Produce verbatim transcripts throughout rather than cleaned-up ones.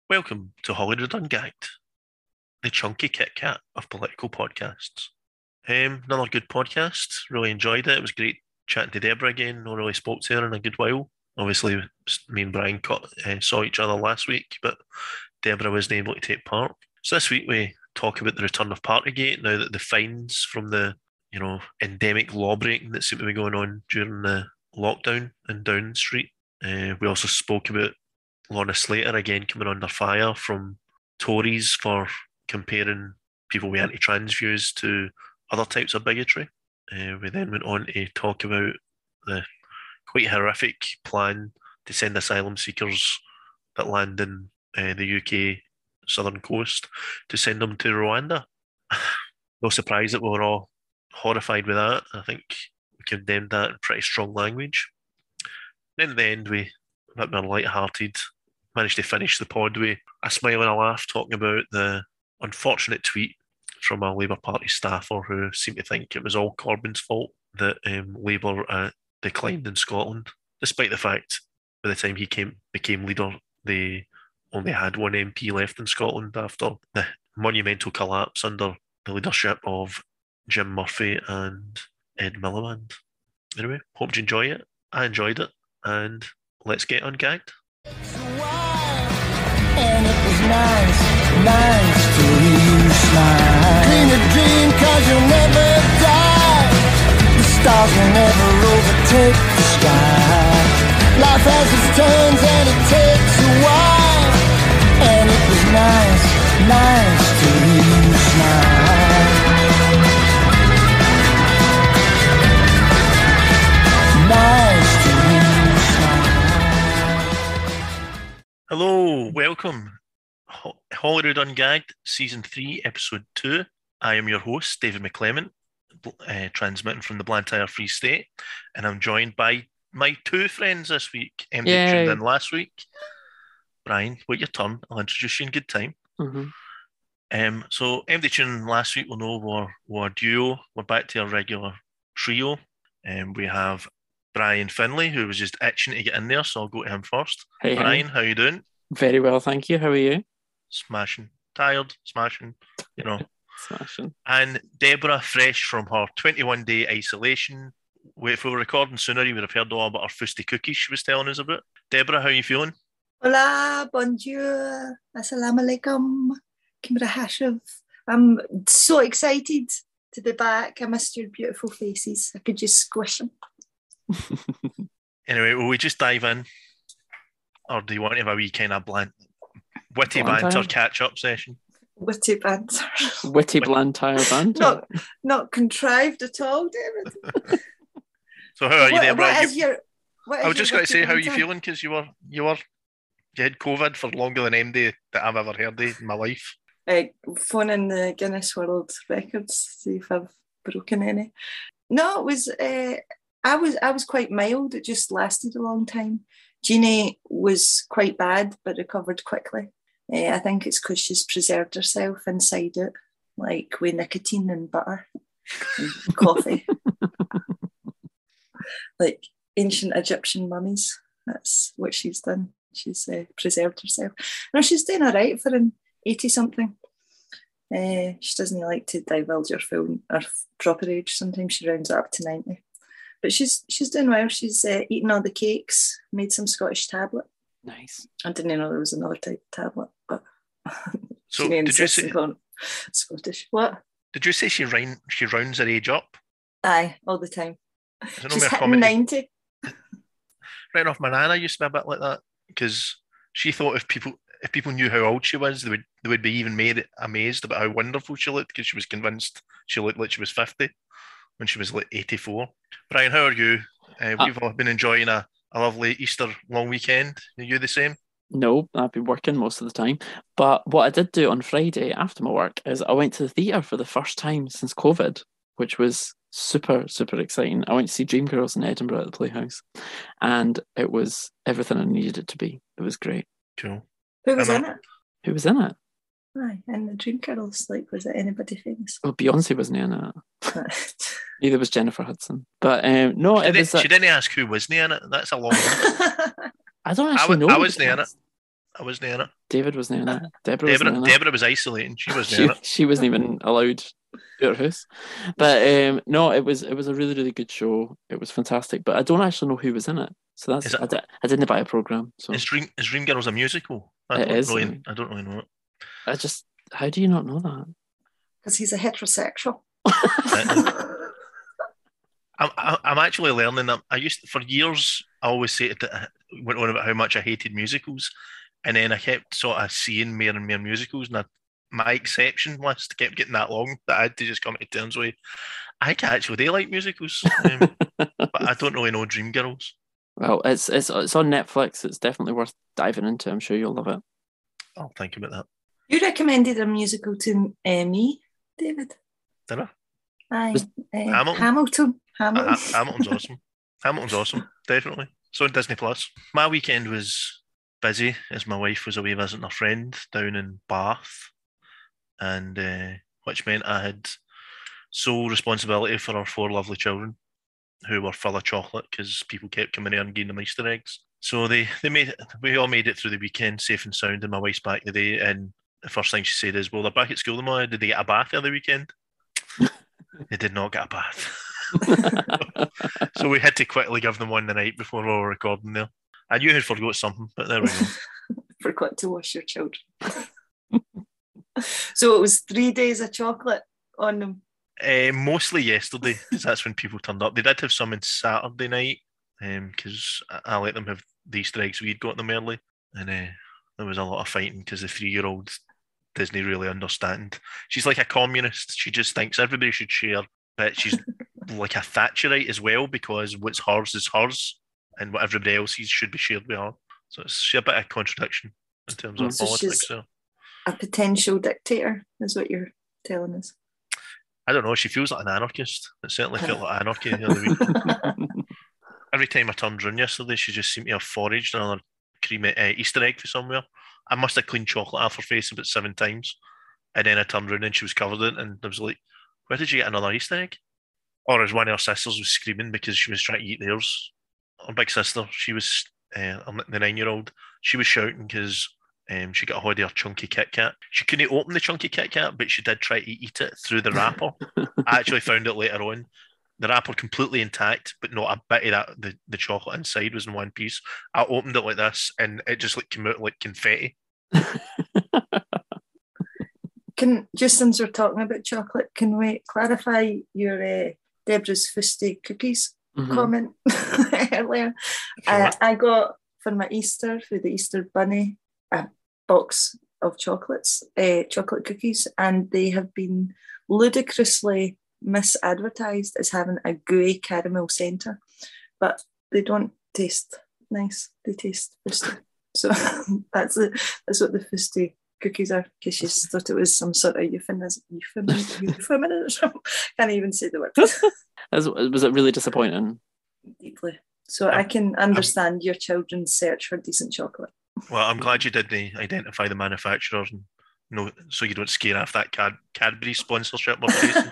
Welcome to Hollywood Ungagged, the chunky Kit Kat of political podcasts. Um, another good podcast. Really enjoyed it. It was great chatting to Deborah again. No really spoke to her in a good while. Obviously, me and Brian caught, uh, saw each other last week, but Deborah wasn't able to take part. So this week we talk about the return of Partygate now that the fines from the you know endemic law breaking that seemed to be going on during the lockdown in Downing Street. Uh, we also spoke about Lorna Slater again coming under fire from Tories for comparing people with anti-trans views to other types of bigotry. Uh, we then went on to talk about the quite horrific plan to send asylum seekers that land in uh, the U K southern coast to send them to Rwanda. No surprise that we were all horrified with that. I think we condemned that in pretty strong language. Then at the end, we, a bit more light-hearted, managed to finish the pod with a smile and a laugh talking about the unfortunate tweet from a Labour Party staffer who seemed to think it was all Corbyn's fault that um, Labour uh, declined in Scotland, despite the fact by the time he came became leader, they only had one M P left in Scotland after the monumental collapse under the leadership of Jim Murphy and Ed Miliband. Anyway, hope you enjoy it. I enjoyed it, and let's get ungagged. And it was nice, nice to hear you smile. Dream a dream cause you'll never die. The stars will never overtake the sky. Life has its turns and it takes a while. And it was nice, nice to hear you smile. Nice to hear you smile. Hello, welcome. Ho- Hollywood Ungagged, Season three, Episode two. I am your host, David McClement, uh, transmitting from the Blantyre Free State, and I'm joined by my two friends this week. M D Yay. tuned in last week. Brian, wait your turn. I'll introduce you in good time. Mm-hmm. Um, so M D tuned in last week will know we're, we're a duo. We're back to our regular trio. And um, we have Brian Finlay, who was just itching to get in there, so I'll go to him first. Hey, Brian, hey. how you doing? Very well, thank you. How are you? Smashing. Tired, smashing, you know. Smashing. And Deborah, fresh from her twenty-one day isolation. Wait, if we were recording sooner, you would have heard all about her fusty cookies she was telling us about. Deborah, how are you feeling? Hola, bonjour, assalamu alaikum, Kimra Hashiv. I'm so excited to be back. I missed your beautiful faces. I could just squish them. Anyway, will we just dive in? Or do you want to have a wee kind of bland, witty Blantyre? banter catch-up session? Witty banter. Witty Blantyre banter. not, not contrived at all, David. So how are you, What, Deborah? what You- is your, what is I was your just going to witty say, how are you banter? feeling? Because you were, you were, you had COVID for longer than M D that I've ever heard of in my life. Uh, phoning the Guinness World Records, see if I've broken any. No, it was. Uh, I was. I was quite mild. It just lasted a long time. Jeannie was quite bad, but recovered quickly. Uh, I think it's because she's preserved herself inside it, like with nicotine and butter and coffee, like ancient Egyptian mummies. That's what she's done. She's uh, preserved herself. No, she's doing all right for an eighty-something. Uh, she doesn't like to divulge her full her proper age. Sometimes she rounds it up to ninety. But she's she's doing well. She's uh, eaten all the cakes, made some Scottish tablet. Nice. I didn't know there was another type of tablet, but So she did you insists say, on calling it Scottish. What? did you say she round, she rounds her age up? Aye, all the time. Is it no She's mere hitting comedy? ninety. Right off, my nana used to be a bit like that because she thought if people if people knew how old she was, they would they would be even made amazed about how wonderful she looked because she was convinced she looked like she was fifty when she was like eighty-four. Brian, how are you? Uh, Uh, we've all been enjoying a, a lovely Easter long weekend. Are you the same? No, I've been working most of the time. But what I did do on Friday after my work is I went to the theatre for the first time since COVID, which was super, super exciting. I went to see Dreamgirls in Edinburgh at the Playhouse, and it was everything I needed it to be. It was great. Cool. Who was And in I'm- it? Who was in it? Aye, and the Dreamgirls. Like, was it anybody famous? Well, Beyonce wasn't in it. Neither was Jennifer Hudson. But um, no, She, it did, was. she didn't ask who wasn't in it. That's a long one. I don't I, actually w- know. I the wasn't in it. cast. I wasn't in it. David wasn't in it. Deborah wasn't Deborah, in it. Deborah was isolating. She wasn't She in it. she wasn't even allowed to her house. But um, no, it was it was a really really good show. It was fantastic. But I don't actually know who was in it. So that's Is it- I, di- I didn't buy a program. So Is Dream is Dreamgirls a musical? I It don't is, really. um, I don't really know it. I just how do you not know that? Because he's a heterosexual. I'm, I- I'm actually learning that. I used for years. I always say that went on about how much I hated musicals, and then I kept sort of seeing more and more musicals, and I, my exception list kept getting that long that I had to just come to terms with. I can actually do like musicals, um, but I don't really know Dreamgirls. Well, it's it's it's on Netflix. It's definitely worth diving into. I'm sure you'll love it. I'll think about that. You recommended a musical to uh, me, David. Did I? Aye. Was- uh, Hamilton? Hamilton. Uh, Hamilton. Ha- Hamilton's awesome. Hamilton's awesome, definitely. So on Disney Plus. My weekend was busy as my wife was away visiting a friend down in Bath, and uh, which meant I had sole responsibility for our four lovely children, who were full of chocolate because people kept coming in and giving them Easter eggs. So they they made it, we all made it through the weekend safe and sound. And my wife's back today, and the first thing she said is, "Well, they're back at school tomorrow. Did they get a bath the other weekend?" They did not get a bath. So we had to quickly give them one the night before we were recording there. I knew I'd forgot something, but there we go. Forgot to wash your children. So it was three days of chocolate on them. Uh, mostly yesterday, because that's when people turned up. They did have some on Saturday night, because I, I let them have the Easter eggs we'd got them early, and uh, there was a lot of fighting because the three-year-old doesn't really understand. She's like a communist. She just thinks everybody should share, but she's like a Thatcherite as well, because what's hers is hers, and what everybody else's should be shared with her. So it's a bit of contradiction in terms of Mm. So politics. she's- So A potential dictator is what you're telling us. I don't know. She feels like an anarchist. It certainly felt like anarchy the other week. Every time I turned round yesterday, she just seemed to have foraged another creamy uh, Easter egg for somewhere. I must have cleaned chocolate off her face about seven times. And then I turned round and she was covered in it. And I was like, where did you get another Easter egg? Or as one of her sisters was screaming because she was trying to eat theirs. Her big sister, she was, uh, the nine-year-old, she was shouting because um, she got a hold of her chunky Kit Kat. She couldn't open the chunky Kit Kat, but she did try to eat it through the wrapper. I actually found it later on. The wrapper completely intact, but not a bit of that. The, the chocolate inside was in one piece. I opened it like this, and it just like came out like confetti. Can just since we're talking about chocolate, can we clarify your uh, Deborah's Fusty cookies Mhm. comment earlier? If you Uh, want. I got for my Easter, for the Easter bunny, a box of chocolates, uh, chocolate cookies, and they have been ludicrously misadvertised as having a gooey caramel centre, but they don't taste nice. They taste fusty. So that's the, that's what the fusty cookies are, because she thought it was some sort of euphemism. Euphemism. euphemism. Can't even say the word. As- Was it really disappointing? Deeply. So I can understand your children's search for decent chocolate. Well, I'm glad you didn't identify the manufacturer, and no, so you don't scare off that Cad- Cadbury sponsorship we're facing.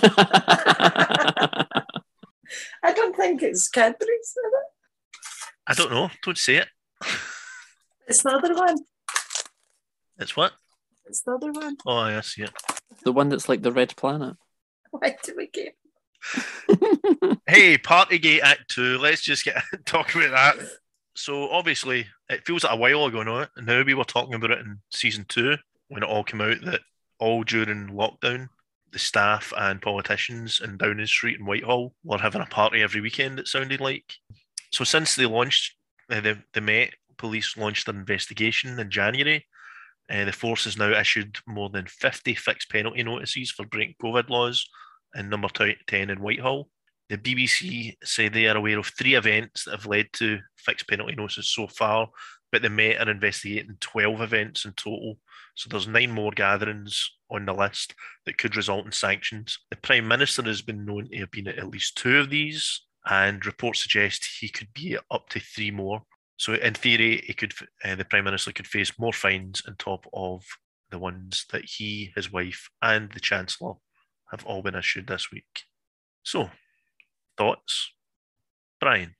I don't think it's Cadbury's, is it? I don't know. Don't say it. It's the other one. It's what? It's the other one. Oh, I see it. The one that's like the Red Planet. Why do we get? Hey, Partygate Act Two. Let's just get talk about that. So obviously, it feels like a while ago now. And now we were talking about it in season two when it all came out that all during lockdown, the staff and politicians in Downing Street and Whitehall were having a party every weekend. It sounded like. So since they launched, uh, the the Met Police launched their investigation in January. Uh, the force has now issued more than fifty fixed penalty notices for breaking COVID laws in number ten in Whitehall. The B B C say they are aware of three events that have led to fixed penalty notices so far, but the Met are investigating twelve events in total. So there's nine more gatherings on the list that could result in sanctions. The Prime Minister has been known to have been at at least two of these, and reports suggest he could be up to three more. So in theory, he could, uh, the Prime Minister could face more fines on top of the ones that he, his wife, and the Chancellor have all been issued this week. So, thoughts? Brian?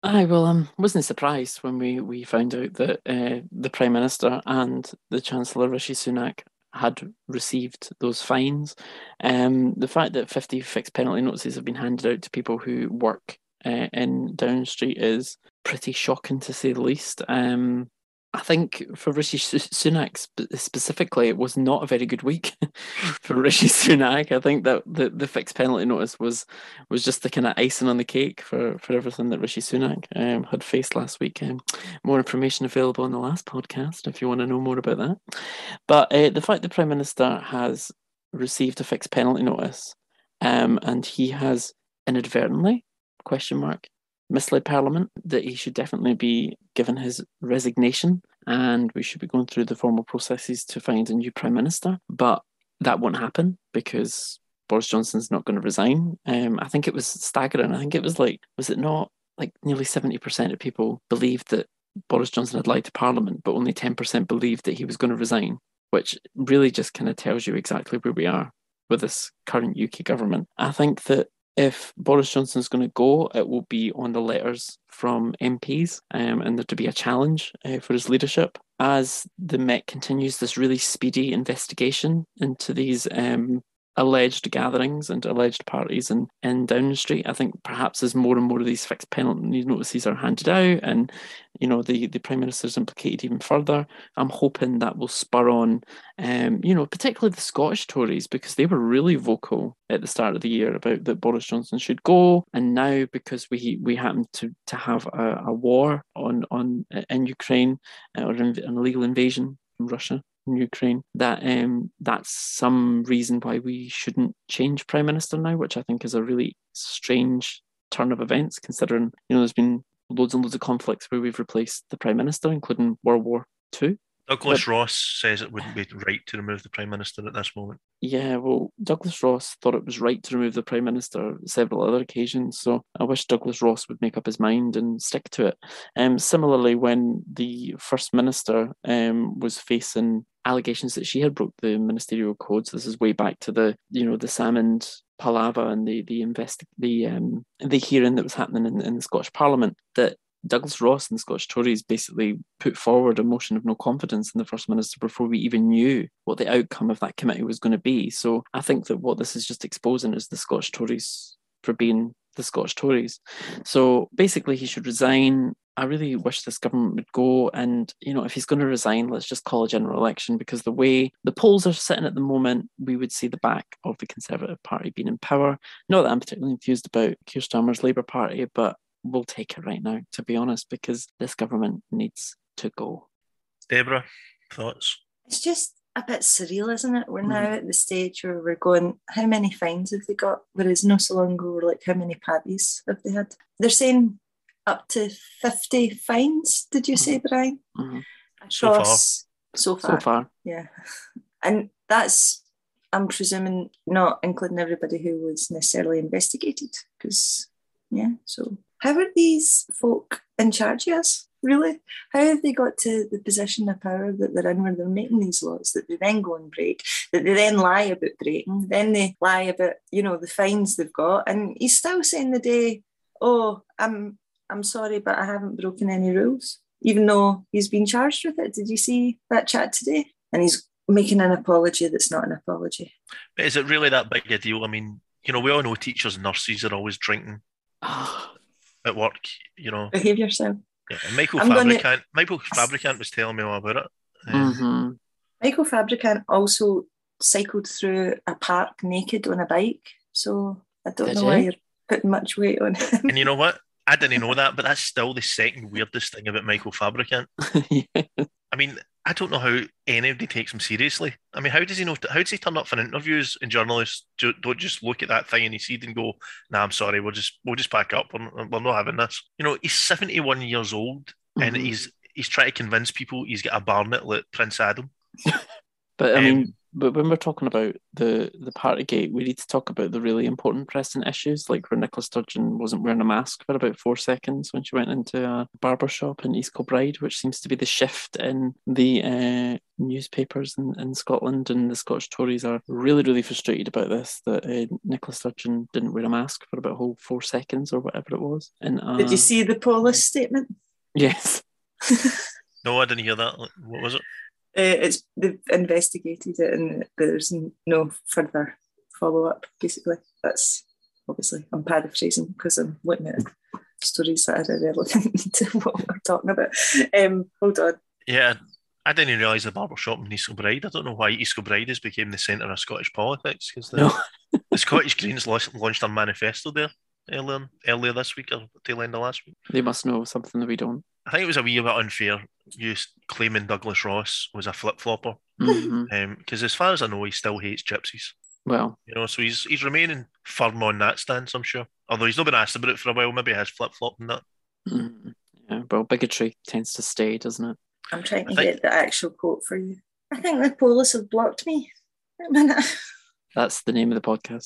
I well, um, wasn't surprised when we, we found out that uh, the Prime Minister and the Chancellor Rishi Sunak had received those fines. Um, the fact that fifty fixed penalty notices have been handed out to people who work uh, in Downing Street is pretty shocking, to say the least. Um, I think for Rishi Sunak specifically, it was not a very good week for Rishi Sunak. I think that the, the fixed penalty notice was was just the kind of icing on the cake for, for everything that Rishi Sunak um, had faced last week. Um, more information available in the last podcast if you want to know more about that. But uh, the fact the Prime Minister has received a fixed penalty notice um, and he has inadvertently, question mark, misled Parliament, that he should definitely be given his resignation and we should be going through the formal processes to find a new Prime Minister. But that won't happen because Boris Johnson's not going to resign. Um, I think it was staggering. I think it was like, was it not like nearly seventy percent of people believed that Boris Johnson had lied to Parliament, but only ten percent believed that he was going to resign, which really just kind of tells you exactly where we are with this current U K government. I think that if Boris Johnson's going to go, it will be on the letters from M Ps um, and there to be a challenge uh, for his leadership. As the Met continues this really speedy investigation into these um, alleged gatherings and alleged parties in, in Downing Street, I think perhaps as more and more of these fixed penalty notices are handed out and, you know, the, the Prime Minister's implicated even further, I'm hoping that will spur on, um, you know, particularly the Scottish Tories, because they were really vocal at the start of the year about that Boris Johnson should go. And now, because we we happen to, to have a, a war on, on in Ukraine, uh, or an illegal invasion from Russia, in Ukraine, that um, that's some reason why we shouldn't change Prime Minister now, which I think is a really strange turn of events, considering, you know, there's been loads and loads of conflicts where we've replaced the Prime Minister, including World War Two. Douglas But, Ross says it wouldn't be right to remove the Prime Minister at this moment. Yeah, well, Douglas Ross thought it was right to remove the Prime Minister several other occasions, so I wish Douglas Ross would make up his mind and stick to it. Um, similarly, when the First Minister um, was facing allegations that she had broke the ministerial codes, this is way back to the, you know, the Salmond palaver and the the invest the um the hearing that was happening in, in the Scottish Parliament, that Douglas Ross and the Scottish Tories basically put forward a motion of no confidence in the First Minister before we even knew what the outcome of that committee was going to be. So I think that what this is just exposing is the Scottish Tories for being the Scottish Tories. So basically he should resign. I really wish this government would go, and, you know, if he's going to resign, let's just call a general election, because the way the polls are sitting at the moment, we would see the back of the Conservative Party being in power. Not that I'm particularly enthused about Keir Starmer's Labour Party, but we'll take it right now, to be honest, because this government needs to go. Deborah, thoughts? It's just a bit surreal, isn't it? We're Mhm. now at the stage where we're going, how many fines have they got? Whereas not so long ago, we're like, how many parties have they had? They're saying up to fifty fines, did you say, Brian? Mhm. So far. Across- So far. So far. Yeah. And that's, I'm presuming, not including everybody who was necessarily investigated, because, yeah, so how are these folk in charge of us, really? How have they got to the position of power that they're in, where they're making these laws that they then go and break, that they then lie about breaking, then they lie about, you know, the fines they've got, and he's still saying the day, oh, I'm I'm sorry, but I haven't broken any rules, even though he's been charged with it. Did you see that chat today? And he's making an apology that's not an apology. But is it really that big a deal? I mean, you know, we all know teachers and nurses are always drinking Oh, at work, you know. Behave yourself. Yeah, and Michael I'm gonna- Fabricant, Michael Fabricant was telling me all about it. Um, mhm. Michael Fabricant also cycled through a park naked on a bike, so I don't Did know he? why you're putting much weight on him. And you know what? I didn't know that, but that's still the second weirdest thing about Michael Fabricant. Yeah. I mean, I don't know how anybody takes him seriously. I mean, how does he know? How does he turn up for interviews and journalists ju- don't just look at that thing in his seat and go, "Nah, I'm sorry, we'll just we'll just pack up. We're, we're not having this." You know, he's seventy-one years old, and Mhm. he's he's trying to convince people he's got a barnet like Prince Adam. But I Um, mean, but when we're talking about the the Partygate, we need to talk about the really important pressing issues, like where Nicola Sturgeon wasn't wearing a mask for about four seconds when she went into a barber shop in East Kilbride, which seems to be the shift in the uh, newspapers in, in Scotland, and the Scottish Tories are really, really frustrated about this, that uh, Nicola Sturgeon didn't wear a mask for about a whole four seconds or whatever it was. And uh, Did you see the Polis statement? Yes. No, I didn't hear that. What was it? Uh, it's they've investigated it, and there's no further follow up. Basically, that's obviously I'm paraphrasing because I'm looking at stories that are irrelevant to what we're talking about. Um, hold on. Yeah, I didn't realise the barber shop in East Kilbride. I don't know why East Kilbride has become the centre of Scottish politics, because the, No. the Scottish Greens launched, launched their manifesto there earlier earlier this week or tail end of last week. They must know something that we don't. I think it was a wee bit unfair, you claiming Douglas Ross was a flip flopper, Mhm. because um, as far as I know, he still hates gypsies. Well, You know, so he's he's remaining firm on that stance, I'm sure. Although he's not been asked about it for a while, maybe he has flip flopped in that. mm, yeah, well, bigotry tends to stay, doesn't it? I'm trying to I think- get the actual quote for you. I think the Polis have blocked me. Wait a minute. That's the name of the podcast.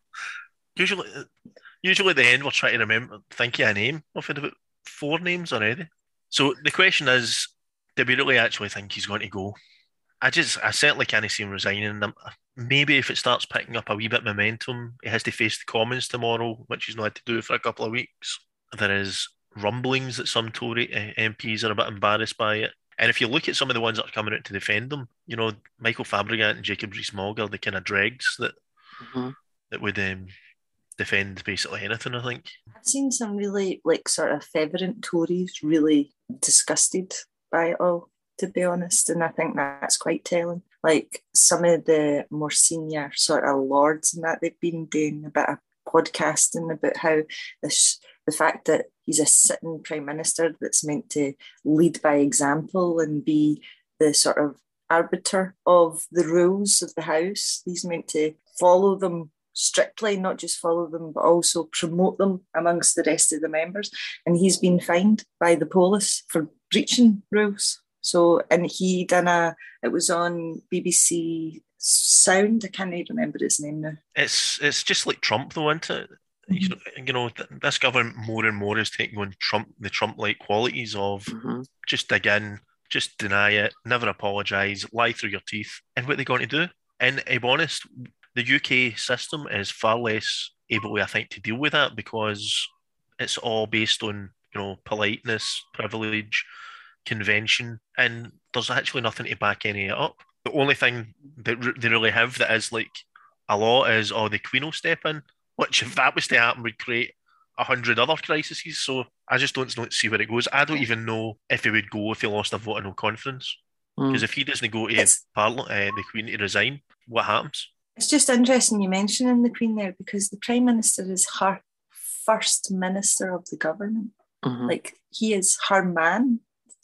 Usually, usually at the end, we're trying to remember, think of a name. I've had about four names already. So the question is, do we really actually think he's going to go? I just, I certainly can't see him resigning. Um, Maybe if it starts picking up a wee bit of momentum, he has to face the Commons tomorrow, which he's not had to do for a couple of weeks. There is rumblings that some Tory uh, M Ps are a bit embarrassed by it. And if you look at some of the ones that are coming out to defend them, you know, Michael Fabregat and Jacob Rees-Mogg are the kind of dregs that, Mhm. that would um, defend basically anything, I think. I've seen some really like sort of fervent Tories really disgusted by it all, to be honest, and I think that's quite telling. Like some of the more senior sort of lords and that, they've been doing a bit of podcasting about how this the fact that he's a sitting prime minister that's meant to lead by example and be the sort of arbiter of the rules of the house. He's meant to follow them strictly, not just follow them, but also promote them amongst the rest of the members. And he's been fined by the Polis for breaching rules. So, and he done a, it was on B B C Sound, I can't even remember his name now. It's it's just like Trump, though, isn't it? You know, you know, th- this government more and more is taking on Trump, the Trump-like qualities of Mhm. just dig in, just deny it, never apologise, lie through your teeth. And what are they going to do? And to be honest, the U K system is far less able, I think, to deal with that because it's all based on, you know, politeness, privilege, convention, and there's actually nothing to back any of it up. The only thing that re- they really have that is like a law is, oh, the Queen will step in, which if that was to happen would create a hundred other crises. So I just don't, don't see where it goes. I don't even know if he would go if he lost a vote of no confidence. Mm. Because if he doesn't go to It's- Parliament, uh, the Queen to resign, what happens? It's just interesting you mentioning the Queen there because the Prime Minister is her first Minister of the government. Mhm. Like he is her man.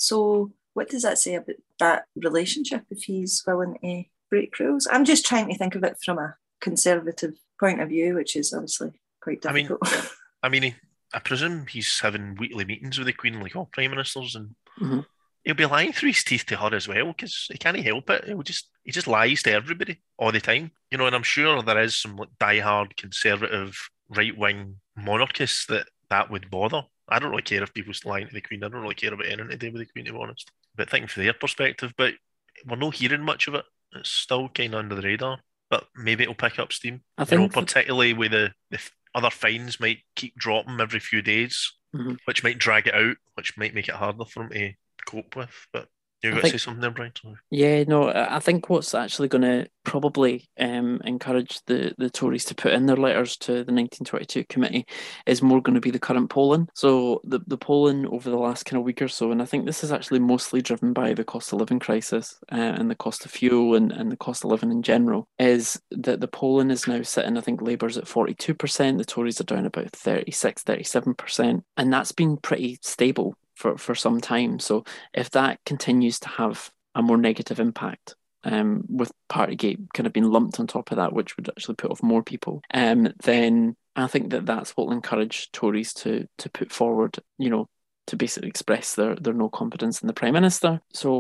So what does that say about that relationship if he's willing to break rules? I'm just trying to think of it from a conservative point of view, which is obviously quite I mean, difficult. I mean, he, I presume he's having weekly meetings with the Queen, like all Prime Ministers, and Mhm. he'll be lying through his teeth to her as well because he can't help it. He'll just he just lies to everybody all the time, you know. And I'm sure there is some like diehard conservative right wing monarchists that that would bother. I don't really care if people's lying to the Queen. I don't really care about anything to do with the Queen, to be honest. But thinking from their perspective, but we're not hearing much of it. It's still kind of under the radar. But maybe it'll pick up steam. I You know, think that- particularly with the, the f- other fines might keep dropping every few days, Mhm. which might drag it out, which might make it harder for them to cope with. But you've I got think- to say something there, Brian. Sorry. Yeah, no, I I think what's actually going to probably um, encourage the, the Tories to put in their letters to the nineteen twenty-two committee is more going to be the current polling. So the, the polling over the last kind of week or so, and I think this is actually mostly driven by the cost of living crisis uh, and the cost of fuel and, and the cost of living in general, is that the polling is now sitting, I think Labour's at forty-two percent, the Tories are down about thirty-six, thirty-seven percent, and that's been pretty stable for, for some time. So if that continues to have a more negative impact, um, with Partygate kind of being lumped on top of that, which would actually put off more people, um, then I think that that's what will encourage Tories to to put forward, you know, to basically express their, their no confidence in the Prime Minister. So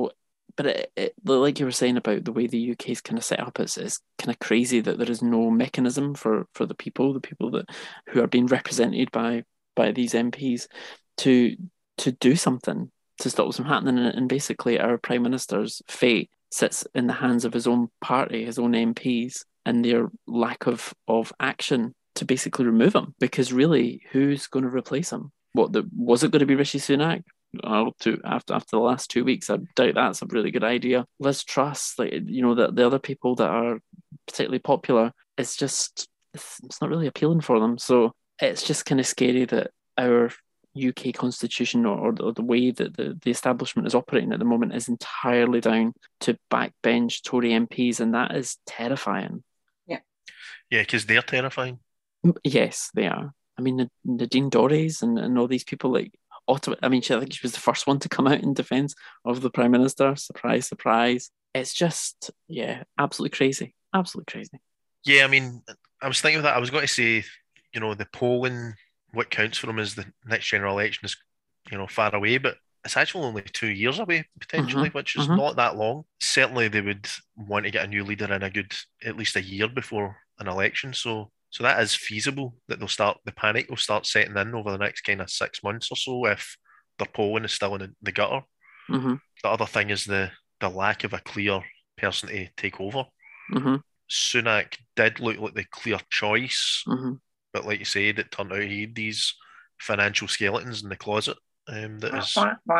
but it, it, like you were saying about the way the U K is kind of set up, it's, it's kind of crazy that there is no mechanism for, for the people, the people that who are being represented by by these M Ps to to do something to stop this from happening. And, and basically, our Prime Minister's fate sits in the hands of his own party, his own M Ps, and their lack of, of action to basically remove him. Because really, who's going to replace him? What the, was it going to be Rishi Sunak? Oh, to, after after the last two weeks, I doubt that's a really good idea. Liz Truss, like you know, the, the other people that are particularly popular, it's just it's, it's not really appealing for them. So it's just kind of scary that our U K constitution or, or, the, or the way that the, the establishment is operating at the moment is entirely down to backbench Tory M Ps, and that is terrifying. Yeah, yeah, because they're terrifying. Yes, they are. I mean, Nadine Dorries and, and all these people like Ottawa. I mean, she, I think she was the first one to come out in defence of the Prime Minister. Surprise, surprise. It's just, yeah, absolutely crazy. Absolutely crazy. Yeah, I mean, I was thinking of that. I was going to say, you know, the polling, what counts for them is the next general election is, you know, far away, but it's actually only two years away, potentially, mm-hmm, which is mm-hmm. not that long. Certainly they would want to get a new leader in a good, at least a year before an election. So so that is feasible, that they'll start, the panic will start setting in over the next kind of six months or so if their polling is still in the gutter. Mm-hmm. The other thing is the, the lack of a clear person to take over. Mm-hmm. Sunak did look like the clear choice, mm-hmm. but like you said, it turned out he had these financial skeletons in the closet um, that is,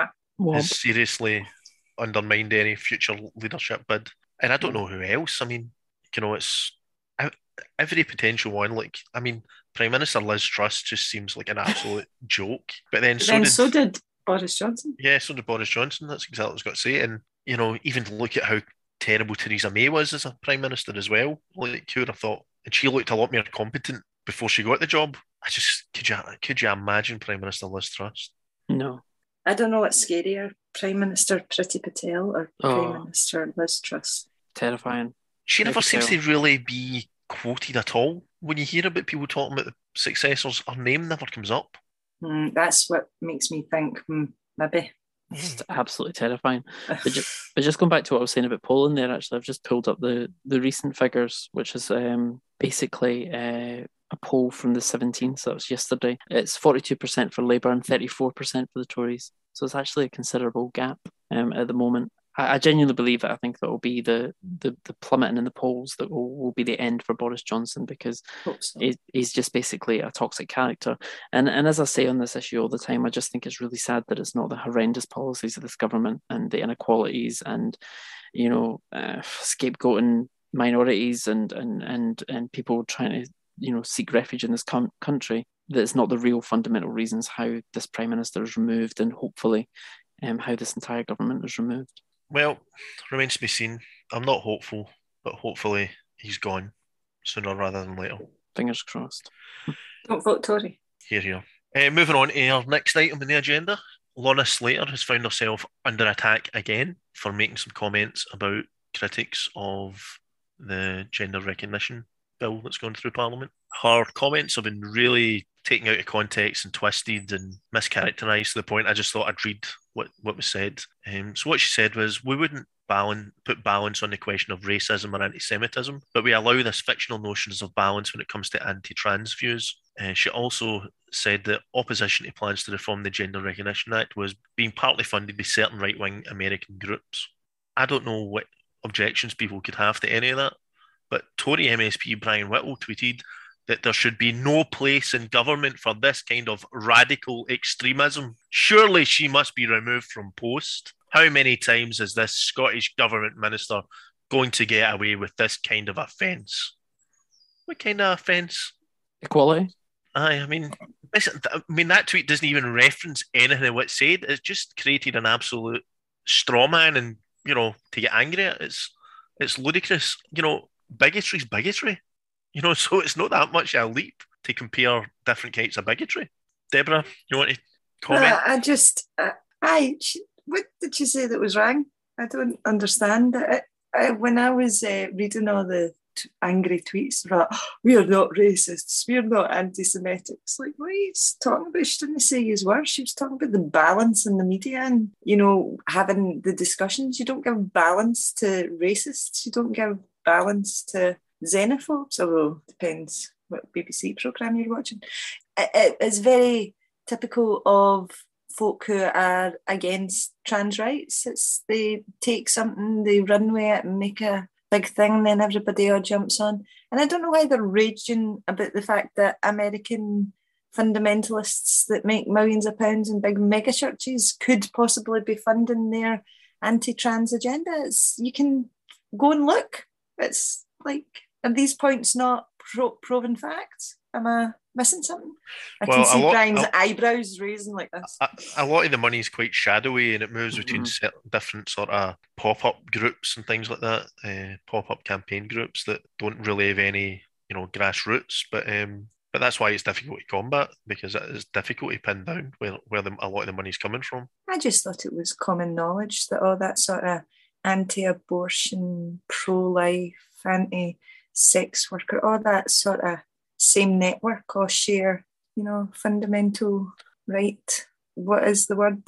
has seriously undermined any future leadership bid. And I don't know who else. I mean, you know, it's every potential one. Like, I mean, Prime Minister Liz Truss just seems like an absolute joke. But then, so, then did, so did Boris Johnson. Yeah, so did Boris Johnson. That's exactly what I was going to say. And, you know, even look at how terrible Theresa May was as a Prime Minister as well. Like, who would have thought? And she looked a lot more competent before she got the job. I just, could you, could you imagine Prime Minister Liz Truss? No. I don't know what's scarier, Prime Minister Priti Patel or oh. Prime Minister Liz Truss. Terrifying. She never seems to really be quoted at all. When you hear about people talking about the successors, her name never comes up. Mm, that's what makes me think, mm, maybe. It's absolutely terrifying. But just, but just going back to what I was saying about Poland there, actually, I've just pulled up the, the recent figures, which is um, basically uh, a poll from the seventeenth, so that was yesterday. It's forty-two percent for Labour and thirty-four percent for the Tories. So it's actually a considerable gap um, at the moment. I, I genuinely believe that. I think that will be the, the, the plummeting in the polls that will, will be the end for Boris Johnson, because so. he, he's just basically a toxic character. And and as I say on this issue all the time, I just think it's really sad that it's not the horrendous policies of this government and the inequalities and, you know, uh, scapegoating minorities and, and, and, and people trying to, you know, seek refuge in this com- country. That's not the real fundamental reasons how this Prime Minister is removed, and hopefully um, how this entire government is removed. Well, remains to be seen. I'm not hopeful, but hopefully he's gone sooner rather than later. Fingers crossed. Don't vote Tory. Here, here. Uh, moving on to our next item on the agenda. Lorna Slater has found herself under attack again for making some comments about critics of the gender recognition bill that's going through Parliament. Her comments have been really taken out of context and twisted and mischaracterised to the point I just thought I'd read what, what was said. Um, so what she said was, we wouldn't balance, put balance on the question of racism or anti-Semitism, but we allow this fictional notions of balance when it comes to anti-trans views. Uh, she also said that opposition to plans to reform the Gender Recognition Act was being partly funded by certain right-wing American groups. I don't know what objections people could have to any of that, but Tory M S P Brian Whittle tweeted that there should be no place in government for this kind of radical extremism. Surely she must be removed from post. How many times is this Scottish government minister going to get away with this kind of offence? What kind of offence? Equality. Aye, I mean, this, I mean that tweet doesn't even reference anything of what's said. It's just created an absolute straw man, and you know, to get angry at. It's it's ludicrous. You know, bigotry's bigotry. You know, so it's not that much a leap to compare different kinds of bigotry. Deborah, you want to comment? Uh, I just, uh, I, what did you say that was wrong? I don't understand. I, I, when I was uh, reading all the t- angry tweets about, we're not racists, we're not anti-Semitic. It's like, what are you talking about? She didn't say his words. She was talking about the balance in the media and, you know, having the discussions. You don't give balance to racists. You don't give balance to xenophobes, although it depends what B B C programme you're watching. It, it, it's very typical of folk who are against trans rights. It's they take something, they run with it and make a big thing, and then everybody all jumps on. And I don't know why they're raging about the fact that American fundamentalists that make millions of pounds in big mega churches could possibly be funding their anti-trans agenda. It's, you can go and look. It's like, are these points not pro- proven facts? Am I missing something? I Well, can see a lot- Brian's a- eyebrows raising like this. A, a lot of the money is quite shadowy, and it moves between Mhm. certain different sort of pop-up groups and things like that, uh, pop-up campaign groups that don't really have any, you know, grassroots. But um, but that's why it's difficult to combat, because it is difficult to pin down where where the, a lot of the money's coming from. I just thought it was common knowledge that all that sort of anti-abortion, pro-life, anti-sex worker, all that sort of same network all share, you know, fundamental right. What is the word?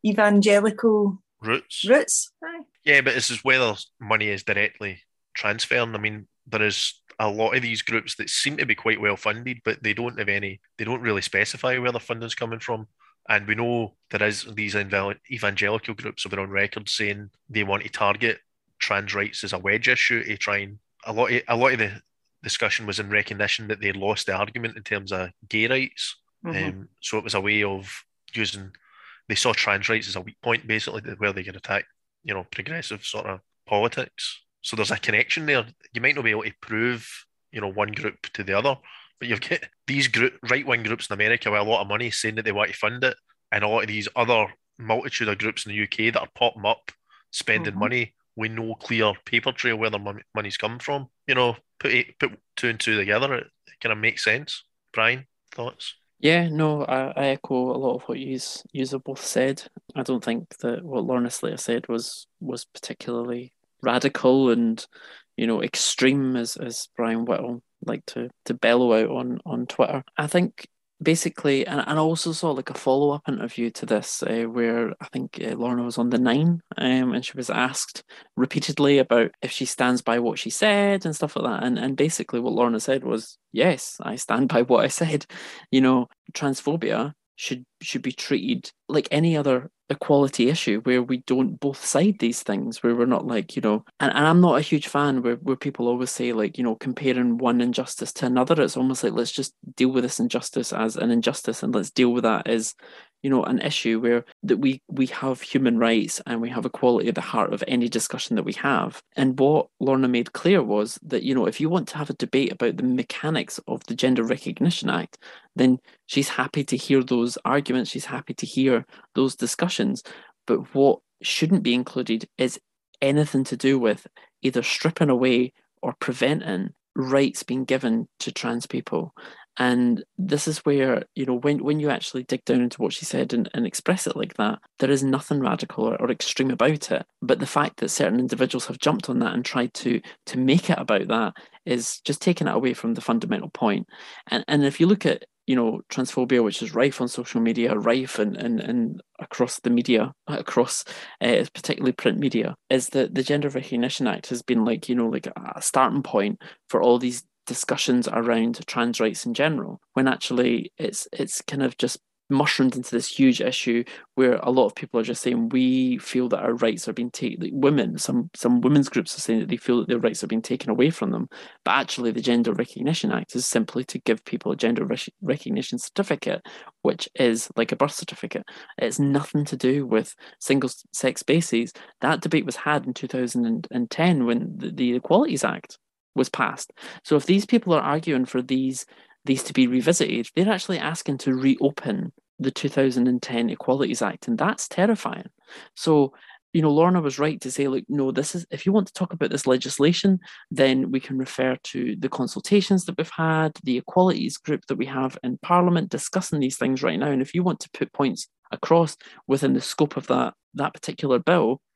Evangelical Roots. roots. Aye. Yeah, but this is whether money is directly transferring. I mean, there is a lot of these groups that seem to be quite well funded, but they don't have any, they don't really specify where the funding's coming from. And we know there is these evan- evangelical groups have been on record saying they want to target trans rights as a wedge issue to try and, a lot of, a lot of the discussion was in recognition that they lost the argument in terms of gay rights. Mhm. Um, so it was a way of using, they saw trans rights as a weak point, basically, where they could attack, you know, progressive sort of politics. So there's a connection there. You might not be able to prove, you know, one group to the other, but you've got these group, right-wing groups in America with a lot of money saying that they want to fund it, and a lot of these other multitude of groups in the U K that are popping up, spending Mhm. money with no clear paper trail where their mon- money's come from. You know, put it, put two and two together, it, it kind of makes sense. Brian, thoughts? Yeah, no, I, I echo a lot of what you have both said. I don't think that what Lorna Slater said was was particularly radical and, you know, extreme, as as Brian Whittle liked to to bellow out on on Twitter. I think basically, and, and I also saw like a follow-up interview to this uh, where I think uh, Lorna was on the Nine, um, and she was asked repeatedly about if she stands by what she said and stuff like that. And and basically what Lorna said was, yes, I stand by what I said. You know, transphobia should should be treated like any other equality issue where we don't both side these things, where we're not like, you know, and, and I'm not a huge fan where, where people always say like, you know, comparing one injustice to another. It's almost like, let's just deal with this injustice as an injustice, and let's deal with that as, you know, an issue where that we we have human rights and we have equality at the heart of any discussion that we have. And what Lorna made clear was that, you know, if you want to have a debate about the mechanics of the Gender Recognition Act, then she's happy to hear those arguments, she's happy to hear those discussions. But what shouldn't be included is anything to do with either stripping away or preventing rights being given to trans people. And this is where, you know, when, when you actually dig down into what she said and, and express it like that, there is nothing radical or, or extreme about it. But the fact that certain individuals have jumped on that and tried to to make it about that is just taking it away from the fundamental point. And and if you look at, you know, transphobia, which is rife on social media, rife and and, and across the media, across uh, particularly print media, is that the Gender Recognition Act has been like, you know, like a starting point for all these discussions around trans rights in general, when actually it's it's kind of just mushroomed into this huge issue where a lot of people are just saying we feel that our rights are being taken. Like women, some some women's groups are saying that they feel that their rights are being taken away from them. But actually, the Gender Recognition Act is simply to give people a gender rec- recognition certificate, which is like a birth certificate. It's nothing to do with single-sex bases. That debate was had in two thousand ten when the, the Equalities Act was passed. So if these people are arguing for these these to be revisited, they're actually asking to reopen the two thousand ten Equalities Act, and that's terrifying. So, you know, Lorna was right to say, like, no, this is, if you want to talk about this legislation, then we can refer to the consultations that we've had, the equalities group that we have in Parliament discussing these things right now. And if you want to put points across within the scope of that that particular bill,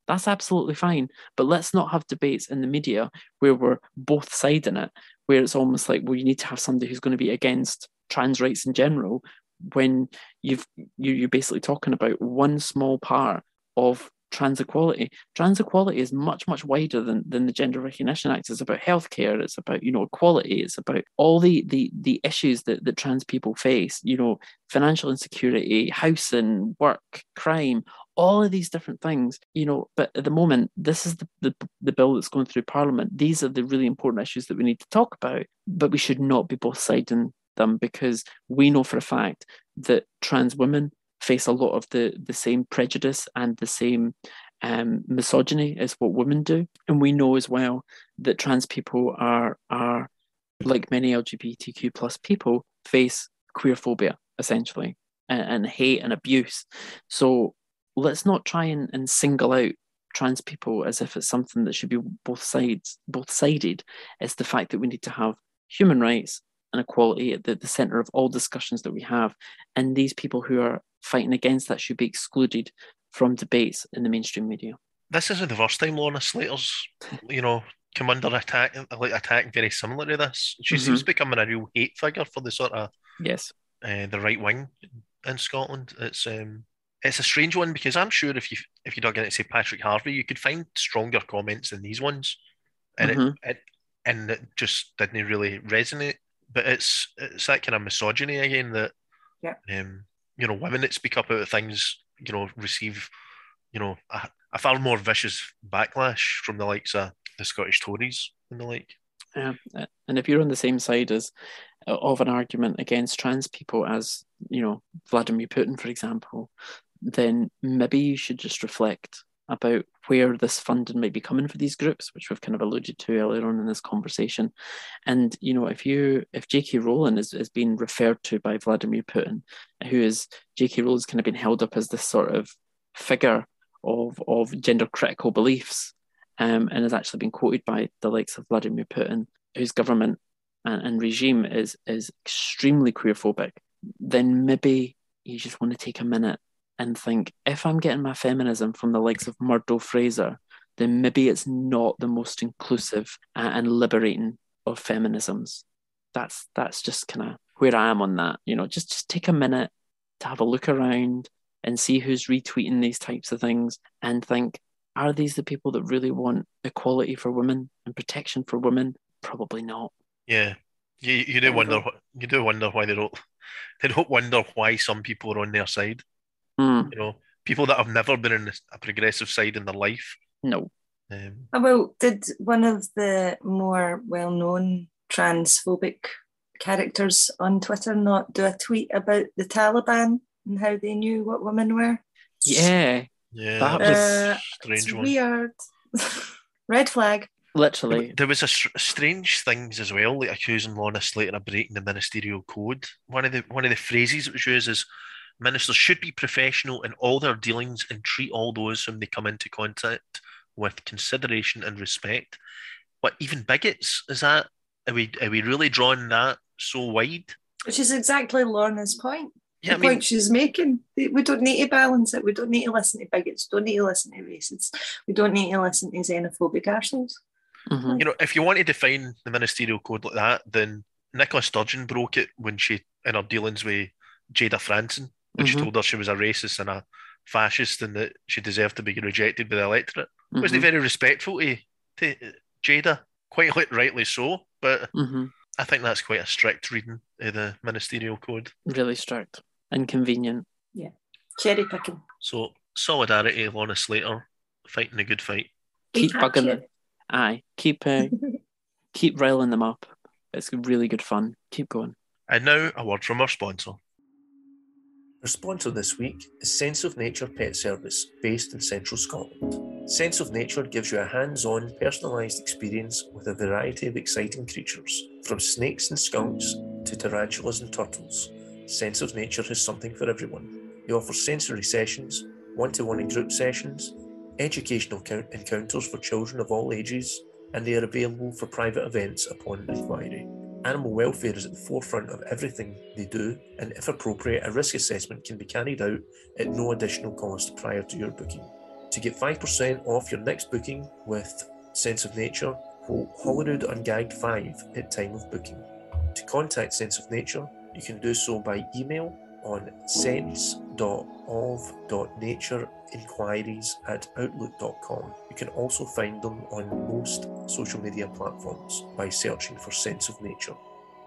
That's absolutely fine. But let's not have debates in the media where we're both siding it, where it's almost like, well, you need to have somebody who's going to be against trans rights in general, when you've you, you're basically talking about one small part of trans equality. Trans equality is much, much wider than, than the Gender Recognition Act. It's about healthcare, it's about, you know, equality, it's about all the the the issues that, that trans people face, you know, financial insecurity, housing, work, crime, all of these different things, you know. But at the moment, this is the, the, the bill that's going through Parliament. These are the really important issues that we need to talk about, but we should not be both siding them, because we know for a fact that trans women face a lot of the, the same prejudice and the same um, misogyny as what women do. And we know as well that trans people are, are like many L G B T Q plus people, face queerphobia, essentially, and, and hate and abuse. So let's not try and, and single out trans people as if it's something that should be both sides, both sided. It's the fact that we need to have human rights and equality at the, the centre of all discussions that we have. And these people who are fighting against that should be excluded from debates in the mainstream media. This isn't the first time Lorna Slater's, you know, come under attack, like attack very similar to this. She Mm-hmm. seems becoming a real hate figure for the sort of Yes. uh, the right wing in Scotland. It's um, it's a strange one, because I'm sure if you if you dug in to say Patrick Harvey, you could find stronger comments than these ones, and Mm-hmm. it, it and it just didn't really resonate. But it's it's that kind of misogyny again that, Yeah. um, you know, women that speak up about things, you know, receive, you know, a, a far more vicious backlash from the likes of the Scottish Tories and the like. Yeah. And if you're on the same side as of an argument against trans people as, you know, Vladimir Putin, for example, then maybe you should just reflect about where this funding might be coming for these groups, which we've kind of alluded to earlier on in this conversation. And, you know, if you if J K Rowling is, is being referred to by Vladimir Putin, who is J K Rowling's kind of been held up as this sort of figure of of gender critical beliefs, um, and has actually been quoted by the likes of Vladimir Putin, whose government and, and regime is is extremely queerphobic, then maybe you just want to take a minute and think, if I'm getting my feminism from the likes of Murdo Fraser, then maybe it's not the most inclusive and liberating of feminisms. That's that's just kind of where I am on that. You know, just just take a minute to have a look around and see who's retweeting these types of things, and think, are these the people that really want equality for women and protection for women? Probably not. Yeah, you you do wonder you do wonder why they don't they don't wonder why some people are on their side. Mm, You know, people that have never been in a progressive side in their life. no. Um, Oh, well, did one of the more well-known transphobic characters on Twitter not do a tweet about the Taliban and how they knew what women were? Yeah, yeah, That that was Uh, a strange It's one. weird. Red flag. literally. There was a str- strange things as well, like accusing Lorna Slater of breaking the ministerial code. One of the one of the phrases that was used is, ministers should be professional in all their dealings and treat all those whom they come into contact with consideration and respect. But even bigots, is that, are we are we really drawing that so wide? Which is exactly Lorna's point. Yeah, the I mean, point she's making. We don't need to balance it. We don't need to listen to bigots. We don't need to listen to racists. We don't need to listen to xenophobic arseholes. Mhm. you know, if you want to define the ministerial code like that, then Nicola Sturgeon broke it when she, in her dealings with Jada Franson, when she Mhm. told her she was a racist and a fascist and that she deserved to be rejected by the electorate. Wasn't Mhm. he very respectful to, to Jada? Quite li- rightly so, but Mhm. I think that's quite a strict reading of the ministerial code. Really strict and convenient. Cherry picking. So, solidarity, Lorna Slater, fighting a good fight. Keep Hatchet. bugging them. Aye, keep uh, keep riling them up. It's really good fun. Keep going. And now, a word from our sponsor. Our sponsor this week is Sense of Nature Pet Service, based in central Scotland. Sense of Nature gives you a hands-on, personalised experience with a variety of exciting creatures, from snakes and skunks to tarantulas and turtles. Sense of Nature has something for everyone. They offer sensory sessions, one-to-one and group sessions, educational count- encounters for children of all ages, and they are available for private events upon inquiry. Animal welfare is at the forefront of everything they do, and if appropriate, a risk assessment can be carried out at no additional cost prior to your booking. To get five percent off your next booking with Sense of Nature, quote Holyrood Ungagged five at time of booking. To contact Sense of Nature, you can do so by email on sense dot of dot nature inquiries at outlook dot com. You can also find them on most social media platforms by searching for Sense of Nature.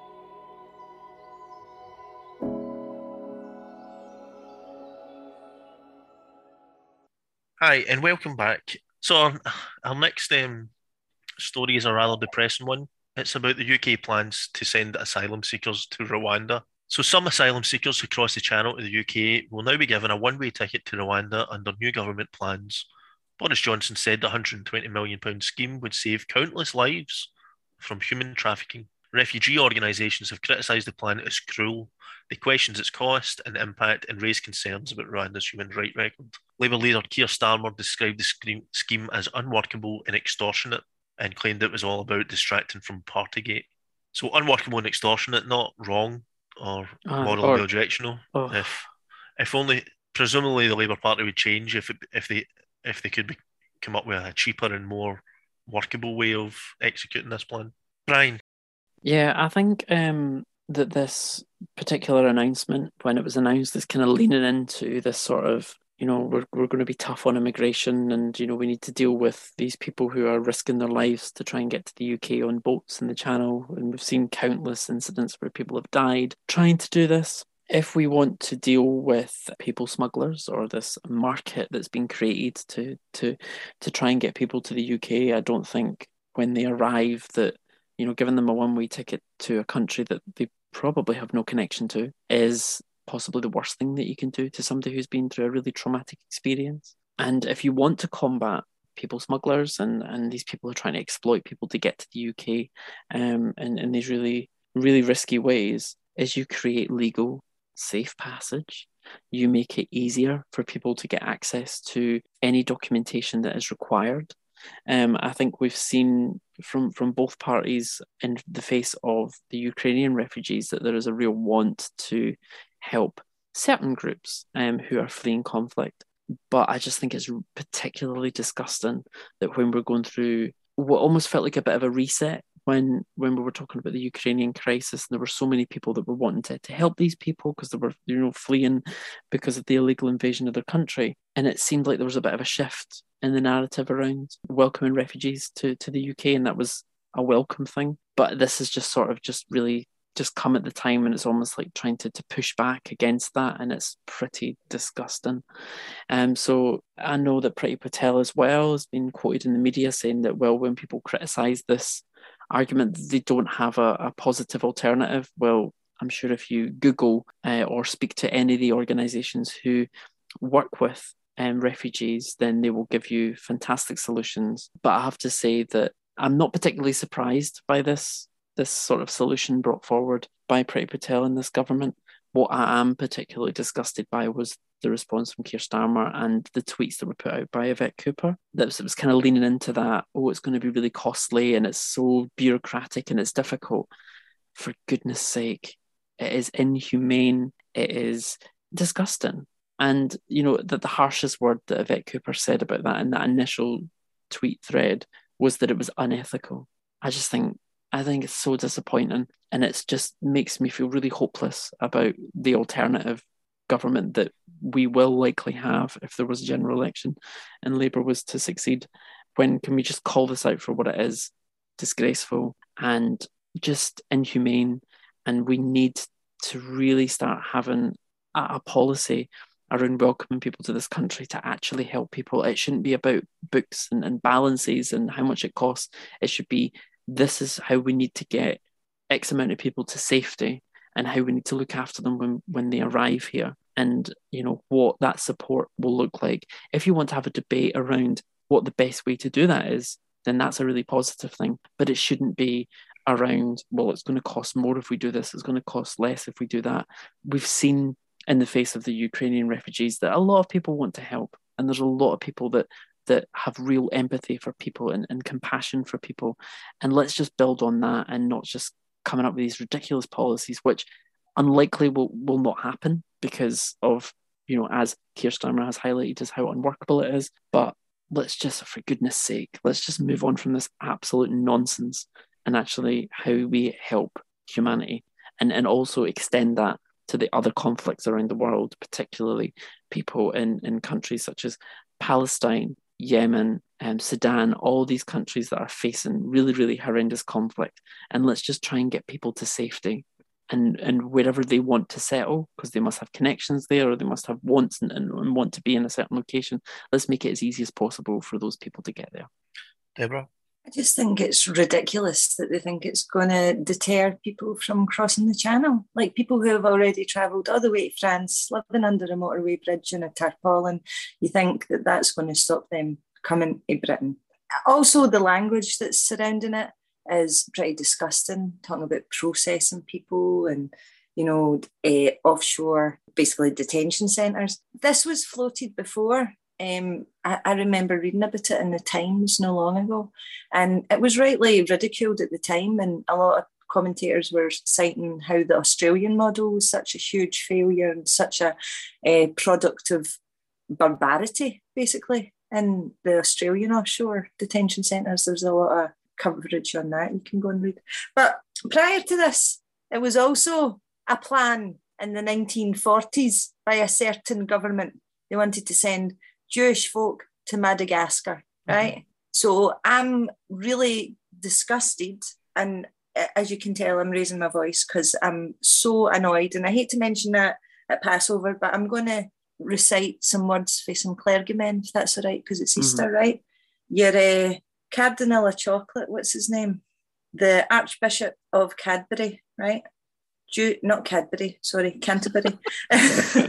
Hi, and welcome back. So our, our next um, story is a rather depressing one. It's about the U K plans to send asylum seekers to Rwanda. So some asylum seekers who cross the channel to the U K will now be given a one-way ticket to Rwanda under new government plans. Boris Johnson said the one hundred twenty million pounds scheme would save countless lives from human trafficking. Refugee organisations have criticised the plan as cruel. They questioned its cost and impact and raised concerns about Rwanda's human rights record. Labour leader Keir Starmer described the scheme as unworkable and extortionate and claimed it was all about distracting from Partygate. So unworkable and extortionate, not wrong or Uh, morally or- objectionable. Oh, If if only presumably the Labour Party would change if it, if they if they could be, come up with a cheaper and more workable way of executing this plan. Brian, yeah, I think um, that this particular announcement, when it was announced, is kind of leaning into this sort of, you know, we're we're going to be tough on immigration, and you know we need to deal with these people who are risking their lives to try and get to the U K on boats in the Channel, and we've seen countless incidents where people have died trying to do this. If we want to deal with people smugglers or this market that's been created to to to try and get people to the U K, I don't think when they arrive that, you know, giving them a one-way ticket to a country that they probably have no connection to is possibly the worst thing that you can do to somebody who's been through a really traumatic experience. And if you want to combat people smugglers and, and these people who are trying to exploit people to get to the U K um, in, in these really, really risky ways, is you create legal, safe passage. You make it easier for people to get access to any documentation that is required. Um, I think we've seen from, from both parties in the face of the Ukrainian refugees that there is a real want to help certain groups um, who are fleeing conflict. But I just think it's particularly disgusting that when we're going through what almost felt like a bit of a reset when when we were talking about the Ukrainian crisis, and there were so many people that were wanting to, to help these people because they were, you know, fleeing because of the illegal invasion of their country. And it seemed like there was a bit of a shift in the narrative around welcoming refugees to, to the U K, and that was a welcome thing. But this is just sort of just really just come at the time, and it's almost like trying to, to push back against that, and it's pretty disgusting. Um, so I know that Priti Patel as well has been quoted in the media saying that, well, when people criticise this argument, they don't have a, a positive alternative. Well, I'm sure if you Google uh, or speak to any of the organisations who work with um, refugees, then they will give you fantastic solutions. But I have to say that I'm not particularly surprised by this this sort of solution brought forward by Priti Patel and this government. What I am particularly disgusted by was the response from Keir Starmer and the tweets that were put out by Yvette Cooper. That was, it was kind of leaning into that, oh, it's going to be really costly and it's so bureaucratic and it's difficult. For goodness sake, it is inhumane. It is disgusting. And, you know, that the harshest word that Yvette Cooper said about that in that initial tweet thread was that it was unethical. I just think, I think it's so disappointing, and it just makes me feel really hopeless about the alternative government that we will likely have if there was a general election and Labour was to succeed. When can we just call this out for what it is? Disgraceful and just inhumane, and we need to really start having a, a policy around welcoming people to this country to actually help people. It shouldn't be about books and, and balances and how much it costs. It should be, this is how we need to get X amount of people to safety and how we need to look after them when, when they arrive here, and, you know, what that support will look like. If you want to have a debate around what the best way to do that is, then that's a really positive thing. But it shouldn't be around, well, it's going to cost more if we do this, it's going to cost less if we do that. We've seen in the face of the Ukrainian refugees that a lot of people want to help, and there's a lot of people that that have real empathy for people and, and compassion for people. And let's just build on that and not just coming up with these ridiculous policies, which unlikely will, will not happen because of you know, as Keir Starmer has highlighted, is how unworkable it is. But let's just, for goodness sake, let's just move on from this absolute nonsense and actually how we help humanity, and, and also extend that to the other conflicts around the world, particularly people in, in countries such as Palestine, Yemen, um, Sudan, all these countries that are facing really, really horrendous conflict. And let's just try and get people to safety and, and wherever they want to settle, because they must have connections there, or they must have wants and, and, and want to be in a certain location. Let's make it as easy as possible for those people to get there. Deborah? I just think it's ridiculous that they think it's going to deter people from crossing the channel. Like people who have already travelled all the way to France, living under a motorway bridge in a tarpaulin, you think that that's going to stop them coming to Britain. Also, the language that's surrounding it is pretty disgusting, talking about processing people and, you know, uh, offshore, basically detention centres. This was floated before. Um, I, I remember reading about it in the Times not long ago, and it was rightly ridiculed at the time, and a lot of commentators were citing how the Australian model was such a huge failure and such a, a product of barbarity, basically, in the Australian offshore detention centres. There's a lot of coverage on that you can go and read. But prior to this, it was also a plan in the nineteen forties by a certain government. They wanted to send Jewish folk to Madagascar, right? Mm-hmm. So I'm really disgusted, and as you can tell, I'm raising my voice because I'm so annoyed, and I hate to mention that at Passover, but I'm going to recite some words for some clergymen, if that's all right, because it's mm-hmm. Easter, right? Your uh, Cardinal of Chocolate, what's his name? The Archbishop of Cadbury, right? Jew, not Cadbury, sorry, Canterbury. I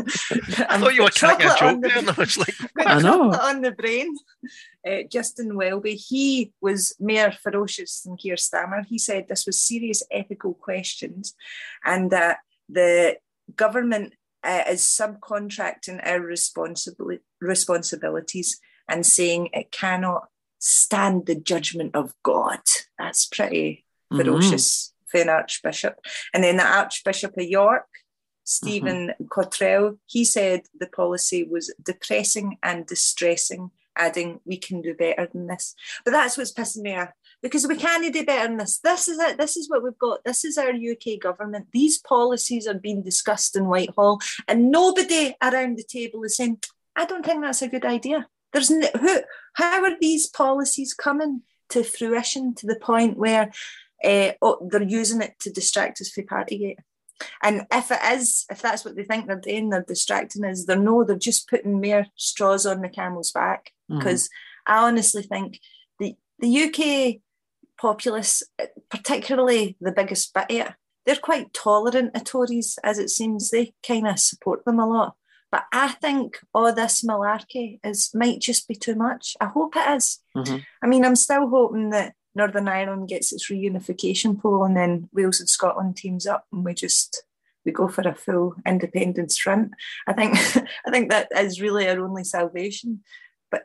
thought you were cracking a joke there, and I was like, I know. On the brain. Uh, Justin Welby, he was more ferocious than Keir Starmer. He said this was serious ethical questions, and that uh, the government uh, is subcontracting our responsibility, responsibilities and saying it cannot stand the judgment of God. That's pretty ferocious. Mm-hmm. For an Archbishop. And then the Archbishop of York, Stephen mm-hmm. Cottrell, he said the policy was depressing and distressing, adding, we can do better than this. But that's what's pissing me off, because we can't do better than this. This is it. This is what we've got. This is our U K government. These policies are being discussed in Whitehall, and nobody around the table is saying, I don't think that's a good idea. There's no, who, how are these policies coming to fruition to the point where Uh, oh, they're using it to distract us from Partygate? And if it is, if that's what they think they're doing, they're distracting us, they're no, they're just putting more straws on the camel's back. Because mm-hmm. I honestly think the, the U K populace, particularly the biggest bit of it, they're quite tolerant of Tories, as it seems. They kind of support them a lot. But I think all this malarkey is might just be too much. I hope it is. Mm-hmm. I mean, I'm still hoping that Northern Ireland gets its reunification poll, and then Wales and Scotland teams up, and we just we go for a full independence front. I think I think that is really our only salvation. But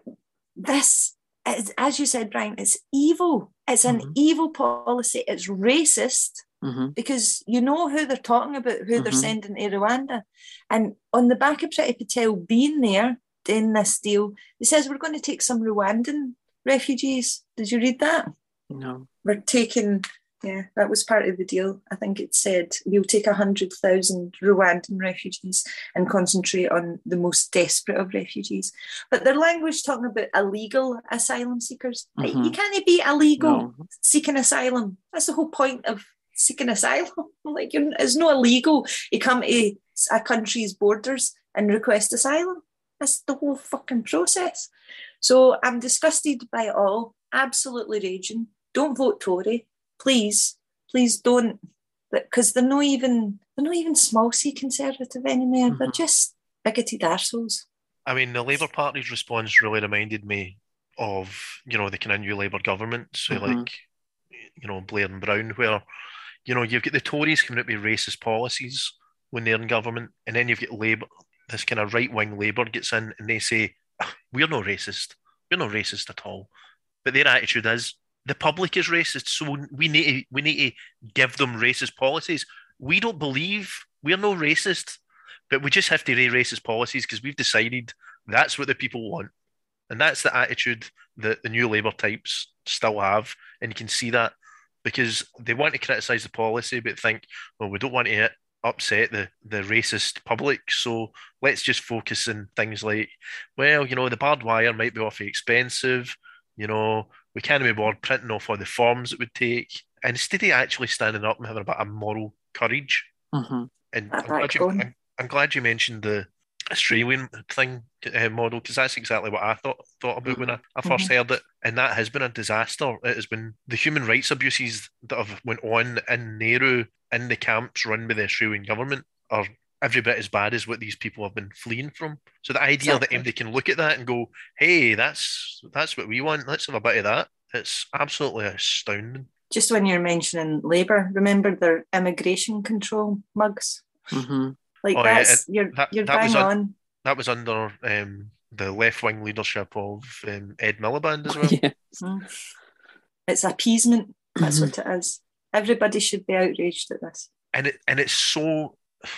this is, as you said, Brian, it's evil. It's an mm-hmm. evil policy. It's racist mm-hmm. because you know who they're talking about, who mm-hmm. they're sending to Rwanda. And on the back of Priti Patel being there in this deal, it says we're going to take some Rwandan refugees. Did you read that? No. We're taking, yeah, that was part of the deal. I think it said we'll take one hundred thousand Rwandan refugees and concentrate on the most desperate of refugees. But their language talking about illegal asylum seekers. Mm-hmm. You can't be illegal no. seeking asylum. That's the whole point of seeking asylum. Like, you're, it's not illegal. You come to a country's borders and request asylum. That's the whole fucking process. So I'm disgusted by it all. Absolutely raging. Don't vote Tory, please. Please don't, because they're not even they're not even small C Conservative anymore. Mm-hmm. They're just bigoted arseholes. I mean, the Labour Party's response really reminded me of, you know, the kind of new Labour government, so mm-hmm. like, you know, Blair and Brown, where, you know, you've got the Tories coming out with racist policies when they're in government, and then you've got Labour, this kind of right-wing Labour gets in, and they say, we're not racist. We're not racist at all. But their attitude is, the public is racist, so we need to, we need to give them racist policies. We don't believe, we're no racist, but we just have to re-racist policies because we've decided that's what the people want. And that's the attitude that the new Labour types still have. And you can see that because they want to criticise the policy, but think, well, we don't want to upset the, the racist public. So let's just focus on things like, well, you know, the barbed wire might be awfully expensive. You know, we can't be bothered printing off all the forms it would take. And instead of actually standing up and having a bit of moral courage. Mm-hmm. And I'm glad, you, I'm, I'm glad you mentioned the Australian thing uh, model, because that's exactly what I thought thought about mm-hmm. when I, I first mm-hmm. heard it, and that has been a disaster. It has been the human rights abuses that have went on in Nauru, in the camps run by the Australian government, are every bit as bad as what these people have been fleeing from. So the idea exactly. that they can look at that and go, hey, that's that's what we want, let's have a bit of that, it's absolutely astounding. Just when you're mentioning Labour, remember their immigration control mugs? Mm-hmm. Like, oh, that's, yeah, you're, that, you're that bang on. Un, that was under um, the left-wing leadership of um, Ed Miliband as well. Yes. Mm. It's appeasement, that's what it is. Everybody should be outraged at this. And it and it's so,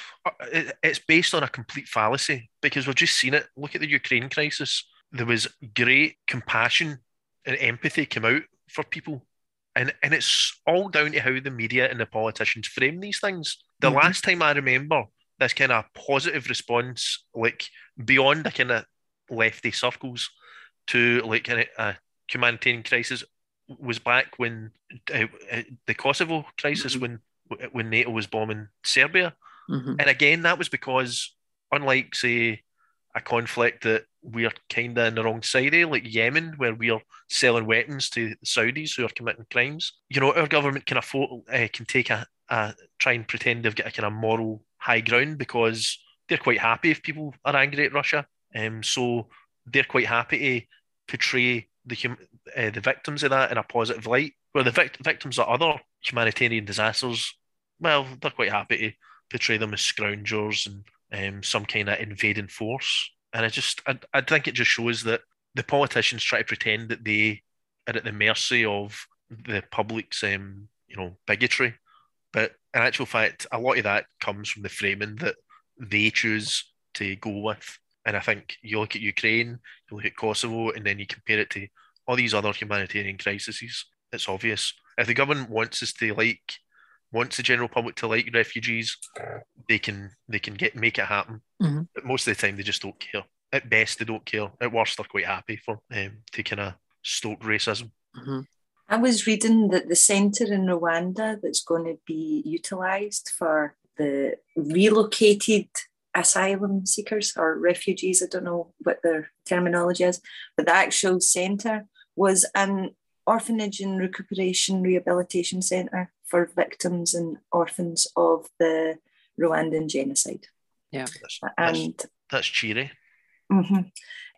it, it's based on a complete fallacy, because we've just seen it. Look at the Ukraine crisis. There was great compassion and empathy come out for people. And and it's all down to how the media and the politicians frame these things. The mm-hmm. last time I remember this kind of positive response, like beyond the kind of lefty circles, to like kind of a humanitarian crisis, was back when uh, the Kosovo crisis, mm-hmm. when when NATO was bombing Serbia. Mm-hmm. And again, that was because, unlike, say, a conflict that we're kind of in the wrong side of, like Yemen, where we're selling weapons to the Saudis who are committing crimes, you know, our government can afford, uh, can take a, a, try and pretend they've got a kind of moral high ground, because they're quite happy if people are angry at Russia. Um, so they're quite happy to portray the hum, uh, the victims of that in a positive light, where the vict- victims of other humanitarian disasters, well, they're quite happy to portray them as scoundrels and um, some kind of invading force. And I just, I, I think it just shows that the politicians try to pretend that they are at the mercy of the public's, um, you know, bigotry. But in actual fact, a lot of that comes from the framing that they choose to go with. And I think you look at Ukraine, you look at Kosovo, and then you compare it to all these other humanitarian crises. It's obvious. If the government wants us to like, wants the general public to like refugees, they can they can get make it happen. Mm-hmm. But most of the time, they just don't care. At best, they don't care. At worst, they're quite happy for um, to kind of stoke racism. Mm-hmm. I was reading that the centre in Rwanda that's going to be utilised for the relocated asylum seekers or refugees, I don't know what their terminology is, but the actual centre was an orphanage and recuperation rehabilitation centre for victims and orphans of the Rwandan genocide. Yeah. That's, and that's, that's cheery. Mm-hmm.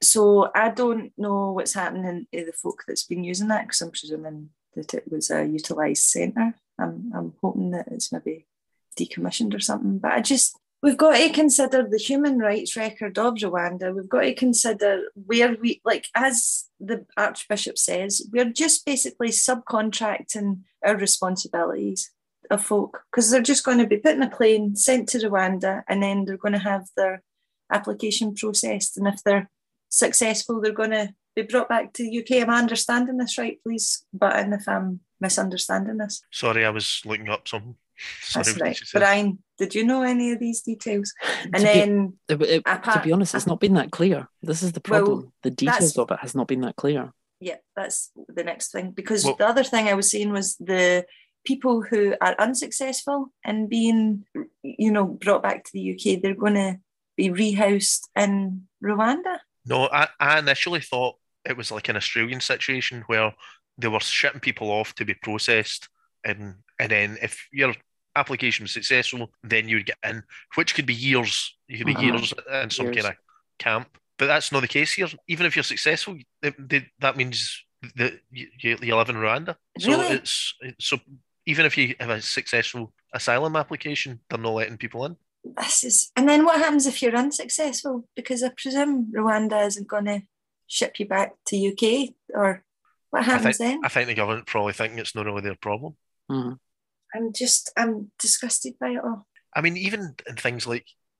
So I don't know what's happening to the folk that's been using that, because I'm presuming that it was a utilised centre. I'm, I'm hoping that it's maybe decommissioned or something. But I just, we've got to consider the human rights record of Rwanda. We've got to consider where we, like, as the Archbishop says, we're just basically subcontracting our responsibilities of folk, because they're just going to be put in a plane, sent to Rwanda, and then they're going to have their application processed. And if they're successful, they're going to be brought back to the U K. Am I understanding this right? Please butt in if I'm misunderstanding this. Sorry, I was looking up something. Sorry, That's right. Brian, did you know any of these details? And to then... Be, it, it, apart, to be honest, it's not been that clear. This is the problem. Well, the details of it has not been that clear. Yeah, that's the next thing. Because well, the other thing I was saying was the people who are unsuccessful in being, you know, brought back to the U K, they're going to be rehoused in Rwanda. No, I, I initially thought it was like an Australian situation where they were shipping people off to be processed, and and then if your application was successful, then you would get in, which could be years. You could be uh-huh. years in some years. kind of camp. But that's not the case here. Even if you're successful, it, they, that means that you, you live in Rwanda. So really? it's so even if you have a successful asylum application, they're not letting people in. This is, and then what happens if you're unsuccessful? Because I presume Rwanda isn't going to ship you back to U K, or what happens I think, then? I think the government probably think it's not really their problem. Mm-hmm. I'm just, I'm disgusted by it all. I mean, even in things like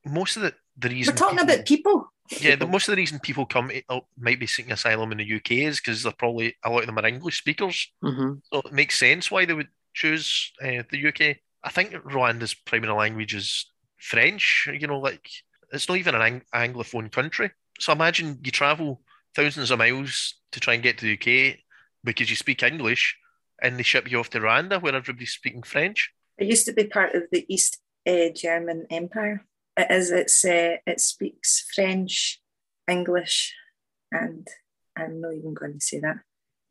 most of the, the We're reason talking people, about people. yeah, the most of the reason people come uh, might be seeking asylum in the U K is because they're probably a lot of them are English speakers, hmm so it makes sense why they would choose uh, the U K. I think Rwanda's primary language is French. You know, like it's not even an ang- anglophone country. So imagine you travel thousands of miles to try and get to the U K because you speak English, and they ship you off to Rwanda where everybody's speaking French. It used to be part of the East uh, German Empire. It is. It's. Uh, it speaks French, English, and I'm not even going to say that.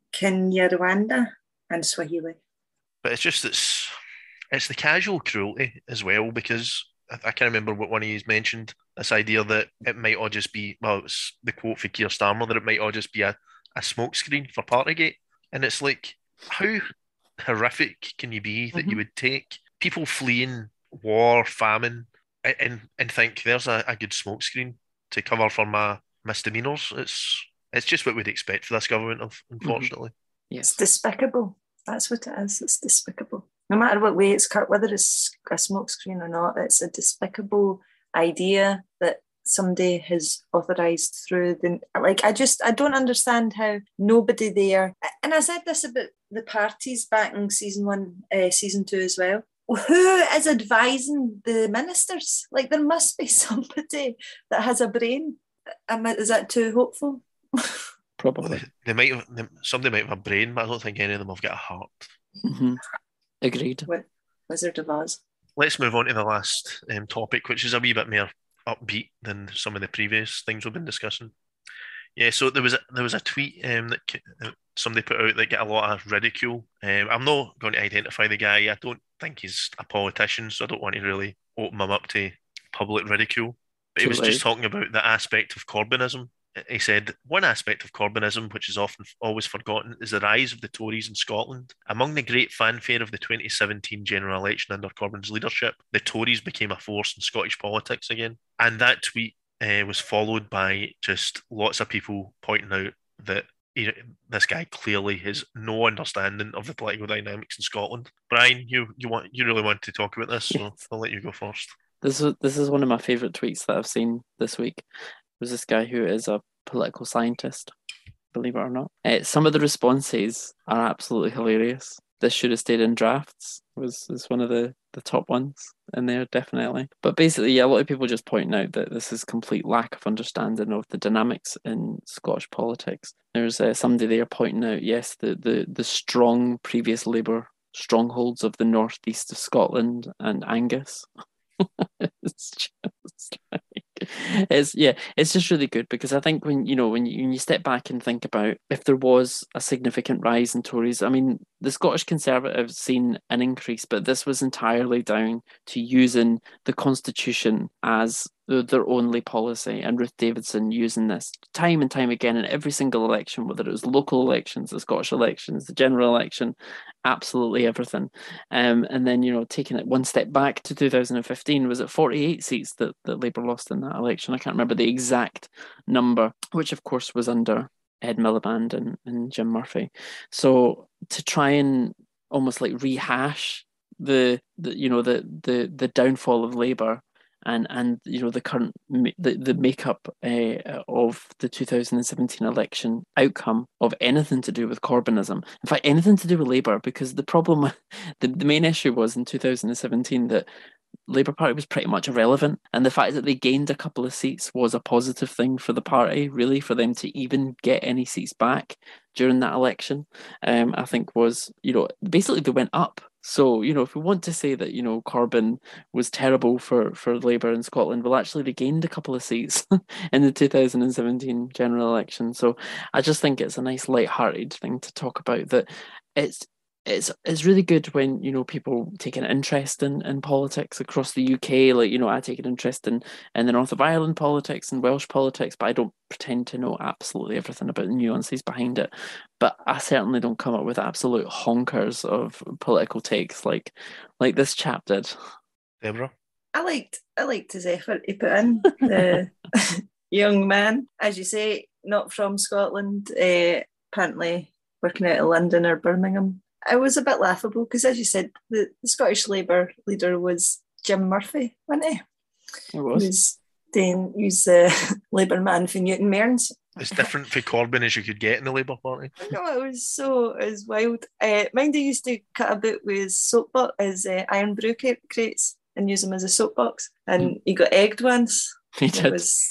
Kinyarwanda and Swahili. But it's just it's it's the casual cruelty as well, because I, I can't remember what one of you mentioned, this idea that it might all just be, well, it's the quote for Keir Starmer, that it might all just be a, a smokescreen for Partygate. And it's like, how horrific can you be that Mhm. you would take people fleeing war, famine, a- and and think there's a, a good smokescreen to cover for my misdemeanors? It's it's just what we'd expect for this government, of unfortunately. Yes. It's despicable. That's what it is. It's despicable. No matter what way it's cut, whether it's a smokescreen or not, it's a despicable idea that somebody has authorised through the, like, I just, I don't understand how nobody there, and I said this about the parties back in season one, uh, season two as well. Who is advising the ministers? Like, there must be somebody that has a brain. Am I- Is that too hopeful? Well, Probably. they, they might have, they, somebody might have a brain, but I don't think any of them have got a heart. hmm Agreed. Wizard of Oz. Let's move on to the last um, topic, which is a wee bit more upbeat than some of the previous things we've been discussing. Yeah, so there was a, there was a tweet um, that ki- uh, somebody put out that got a lot of ridicule. Um, I'm not going to identify the guy. I don't think he's a politician, so I don't want to really open him up to public ridicule. But he Too was just late. talking about the aspect of Corbynism. He said, one aspect of Corbynism, which is often always forgotten, is the rise of the Tories in Scotland. Among the great fanfare of the twenty seventeen general election under Corbyn's leadership, the Tories became a force in Scottish politics again. And that tweet uh, was followed by just lots of people pointing out that he, this guy clearly has no understanding of the political dynamics in Scotland. Brian, you you want you really want to talk about this, so Yes. I'll let you go first. This is this is one of my favourite tweets that I've seen this week. It was this guy who is a political scientist, believe it or not. Uh, some of the responses are absolutely hilarious. This should have stayed in drafts was is one of the, the top ones in there, definitely. But basically, yeah, a lot of people just pointing out that this is complete lack of understanding of the dynamics in Scottish politics. There's uh, somebody there pointing out, yes, the, the, the strong previous Labour strongholds of the northeast of Scotland and Angus. It's just like, it's yeah, it's just really good, because I think when you know when you, when you step back and think about if there was a significant rise in Tories, I mean the Scottish Conservatives seen an increase, but this was entirely down to using the Constitution as the, their only policy, and Ruth Davidson using this time and time again in every single election, whether it was local elections, the Scottish elections, the general election, absolutely everything. Um, and then you know taking it one step back to two thousand fifteen, was it forty-eight seats that, that Labour lost in that election? I can't remember the exact number, which of course was under Ed Miliband and, and Jim Murphy. So to try and almost like rehash the, the you know the the the downfall of Labour and and you know the current the the makeup uh, of the two thousand seventeen election outcome of anything to do with Corbynism, in fact anything to do with Labour, because the problem, the, the main issue was in two thousand seventeen that Labour Party was pretty much irrelevant, and the fact that they gained a couple of seats was a positive thing for the party, really, for them to even get any seats back during that election. um, I think was, you know, basically they went up. So, you know, if we want to say that, you know, Corbyn was terrible for, for Labour in Scotland, well, actually they gained a couple of seats in the two thousand seventeen general election. So I just think it's a nice light-hearted thing to talk about, that it's It's it's really good when, you know, people take an interest in, in politics across the U K. Like, you know, I take an interest in, in the North of Ireland politics and Welsh politics, but I don't pretend to know absolutely everything about the nuances behind it. But I certainly don't come up with absolute honkers of political takes like like this chap did. Deborah? I liked I liked his effort he put in. The young man, as you say, not from Scotland, uh, apparently working out of London or Birmingham. It was a bit laughable because, as you said, the, the Scottish Labour leader was Jim Murphy, wasn't he? It He was. was doing, he was the Labour man for Newton Mearns. As different for Corbyn as you could get in the Labour Party. No, it was so, it was wild. Uh, mind he used to cut about with his soapbox, his uh, iron brew crates, and use them as a soapbox. And Mm. he got egged once. He It did. was...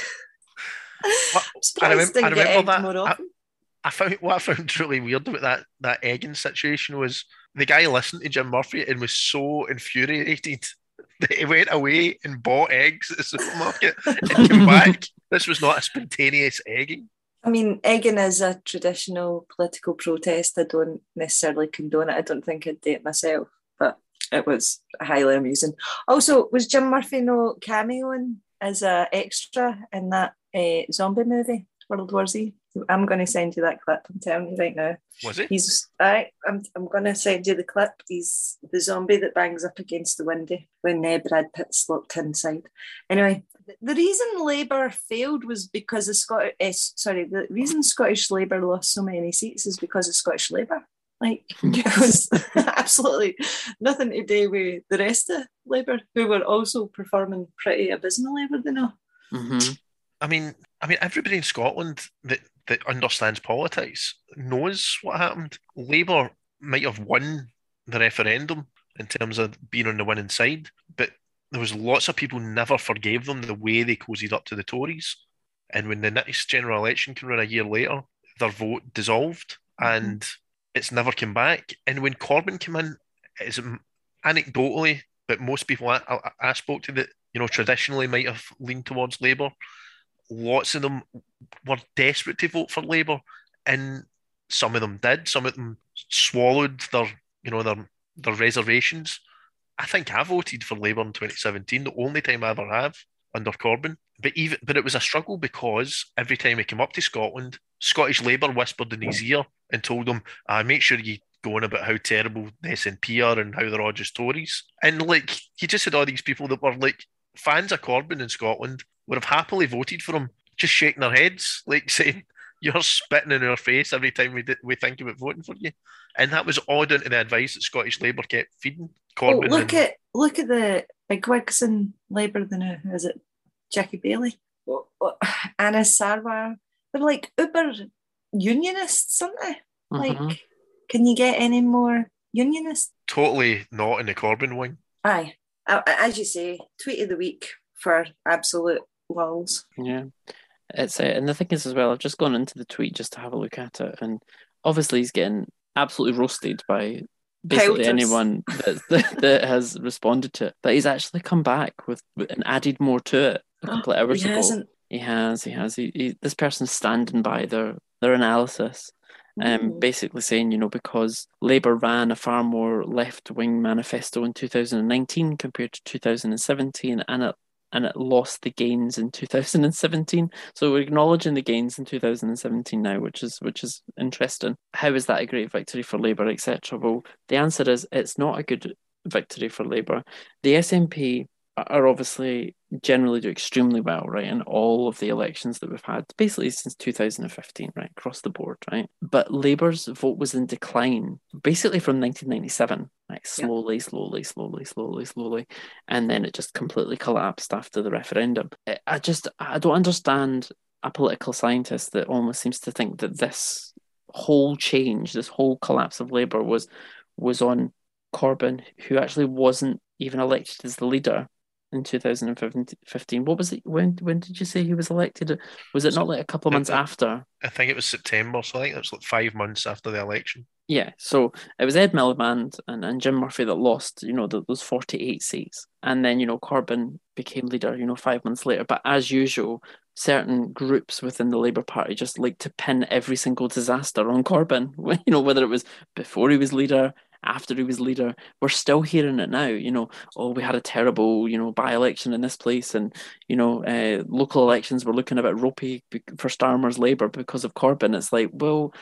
What- I'm surprised I, remem- he didn't I get remember egged that. more I, often. I found what I found really weird about that that egging situation was the guy listened to Jim Murphy and was so infuriated that he went away and bought eggs at the supermarket and came back. This was not a spontaneous egging. I mean, egging is a traditional political protest. I don't necessarily condone it. I don't think I'd do it myself, but it was highly amusing. Also, was Jim Murphy no cameoing as an extra in that uh, zombie movie, World War Z? I'm going to send you that clip. I'm telling you right now. Was it? He's I. I'm. I'm going to send you the clip. He's the zombie that bangs up against the window when uh, Brad Pitt's locked inside. Anyway, the- the reason Labour failed was because the Scottish. Uh, sorry, the reason Scottish Labour lost so many seats is because of Scottish Labour. Like it was absolutely nothing to do with the rest of Labour, who were also performing pretty abysmally, were they not? Mm-hmm. I mean, I mean, everybody in Scotland that, that understands politics knows what happened. Labour might have won the referendum in terms of being on the winning side, but there was lots of people never forgave them the way they cozied up to the Tories. And when the next general election came around a year later, their vote dissolved and mm-hmm. it's never come back. And when Corbyn came in, it's anecdotally, but most people I, I, I spoke to that, you know, traditionally might have leaned towards Labour. Lots of them were desperate to vote for Labour, and some of them did. Some of them swallowed their, you know, their their reservations. I think I voted for Labour in twenty seventeen, the only time I ever have under Corbyn. But even but it was a struggle because every time he came up to Scotland, Scottish Labour whispered in his ear and told him, "Ah, make sure you go on about how terrible the S N P are and how they're all just Tories." And like he just had all these people that were like fans of Corbyn in Scotland would have happily voted for him, just shaking their heads, like saying, "You're spitting in our face every time we did, we think about voting for you." And that was all down to the advice that Scottish Labour kept feeding Corbyn. Oh, look and... at look at the bigwigs in Labour now. Is it Jackie Bailey? Oh, oh, Anna Sarwar? They're like uber unionists, aren't they? Mm-hmm. Like, can you get any more unionists? Totally not in the Corbyn wing. Aye. As you say, tweet of the week for absolute lulz. Yeah, it's uh, and the thing is as well, I've just gone into the tweet just to have a look at it, and obviously he's getting absolutely roasted by basically Pelters. anyone that, that that has responded to it. But he's actually come back with and added more to it a couple of hours he ago. hasn't. He has, he has. He, he, this person's standing by their their analysis. Um, Mm. basically saying, you know, because Labour ran a far more left-wing manifesto in two thousand nineteen compared to two thousand seventeen, and it and it lost the gains in two thousand seventeen. So we're acknowledging the gains in two thousand seventeen now, which is which is interesting. How is that a great victory for Labour, et cetera? Well, the answer is it's not a good victory for Labour. The S N P are obviously generally do extremely well, right, in all of the elections that we've had, basically since two thousand fifteen, right, across the board, right? But Labour's vote was in decline, basically from nineteen ninety-seven, like slowly, yeah. slowly, slowly, slowly, slowly, and then it just completely collapsed after the referendum. I just, I don't understand a political scientist that almost seems to think that this whole change, this whole collapse of Labour was was on Corbyn, who actually wasn't even elected as the leader in two thousand fifteen. What was it? When when did you say he was elected? Was it so, not like a couple of months I, after? I think it was September, so I think it was like five months after the election. Yeah, so it was Ed Miliband and, and Jim Murphy that lost, you know, the, those forty-eight seats. And then, you know, Corbyn became leader, you know, five months later. But as usual, certain groups within the Labour Party just like to pin every single disaster on Corbyn, you know, whether it was before he was leader, after he was leader. We're still hearing it now, you know, oh, we had a terrible, you know, by-election in this place, and, you know, uh, local elections were looking a bit ropey for Starmer's Labour because of Corbyn. It's like, well,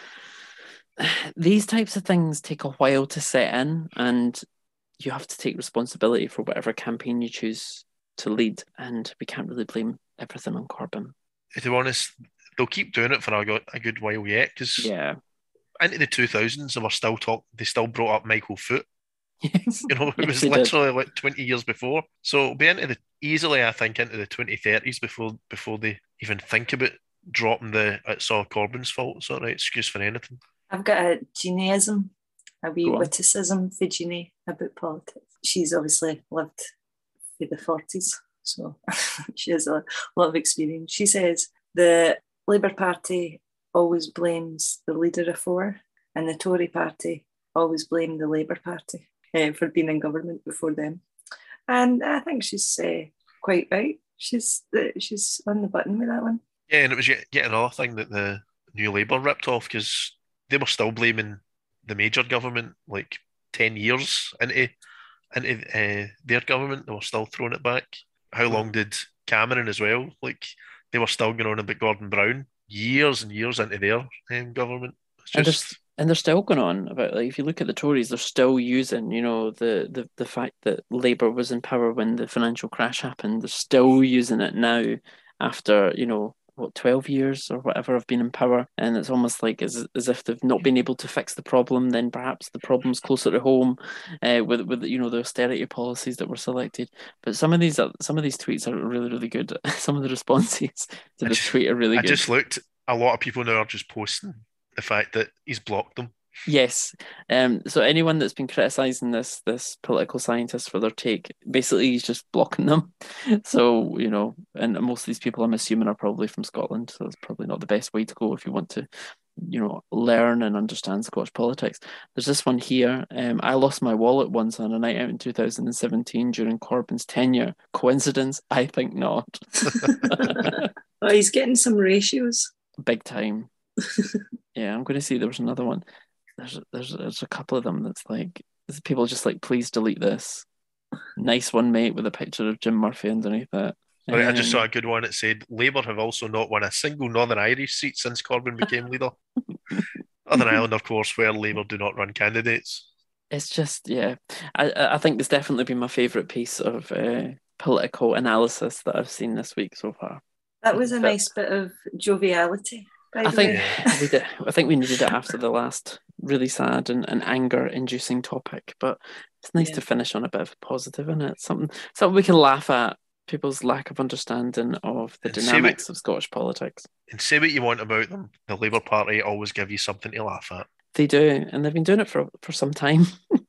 these types of things take a while to set in, and you have to take responsibility for whatever campaign you choose to lead, and we can't really blame everything on Corbyn. To be honest, they'll keep doing it for a good, a good while yet, because yeah. into the two thousands, they were still talk. They still brought up Michael Foot Yes. You know, it Yes, was they did. literally like twenty years before. So it'll be into the easily, I think, into the twenty thirties before before they even think about dropping the "it's all Corbyn's fault" sort of excuse for anything. I've got a Jeannieism, a wee Go on. witticism for Jeannie about politics. She's obviously lived through the forties, so she has a lot of experience. She says the Labour Party always blames the leader of four, and the Tory Party always blame the Labour Party uh, for being in government before them. And I think she's uh, quite right. She's uh, she's on the button with that one. Yeah, and it was yet, yet another thing that the New Labour ripped off because they were still blaming the Major government like ten years into into uh, their government. They were still throwing it back. How long did Cameron as well? Like they were still going on about Gordon Brown years and years into their um, government. It's And just there's and they're still going on about, like, if you look at the Tories, they're still using, you know, the the the fact that Labour was in power when the financial crash happened. They're still using it now after, you know, what, twelve years or whatever have been in power, and it's almost like as as if they've not been able to fix the problem. Then perhaps the problem's closer to home, uh, with with you know the austerity policies that were selected. But some of these are, some of these tweets are really really good. Some of the responses to I this just- tweet are really I good. just looked. A lot of people now are just posting the fact that he's blocked them. Yes. Um, so anyone that's been criticising this this political scientist for their take, basically he's just blocking them. So, you know, and most of these people I'm assuming are probably from Scotland, so it's probably not the best way to go if you want to, you know, learn and understand Scottish politics. There's this one here. Um, I lost my wallet once on a night out in two thousand seventeen during Corbyn's tenure. Coincidence? I think not. Oh, he's getting some ratios. Big time. Yeah, I'm going to see there was another one. There's there's there's a couple of them that's like, people just like, please delete this. Nice one, mate, with a picture of Jim Murphy underneath it. Sorry, I just Um, saw a good one. It said Labour have also not won a single Northern Irish seat since Corbyn became leader. Northern Ireland, of course, where Labour do not run candidates. It's just, yeah. I I think it's definitely been my favourite piece of uh, political analysis that I've seen this week so far. That was a But- nice bit of joviality, by I the think way. we did, I think we needed it after the last really sad and, and anger-inducing topic. But it's nice Yeah. to finish on a bit of a positive, isn't it? Something something we can laugh at. People's lack of understanding of the And see what- dynamics of Scottish politics. And say what you want about them, the Labour Party always give you something to laugh at. They do, and they've been doing it for for some time.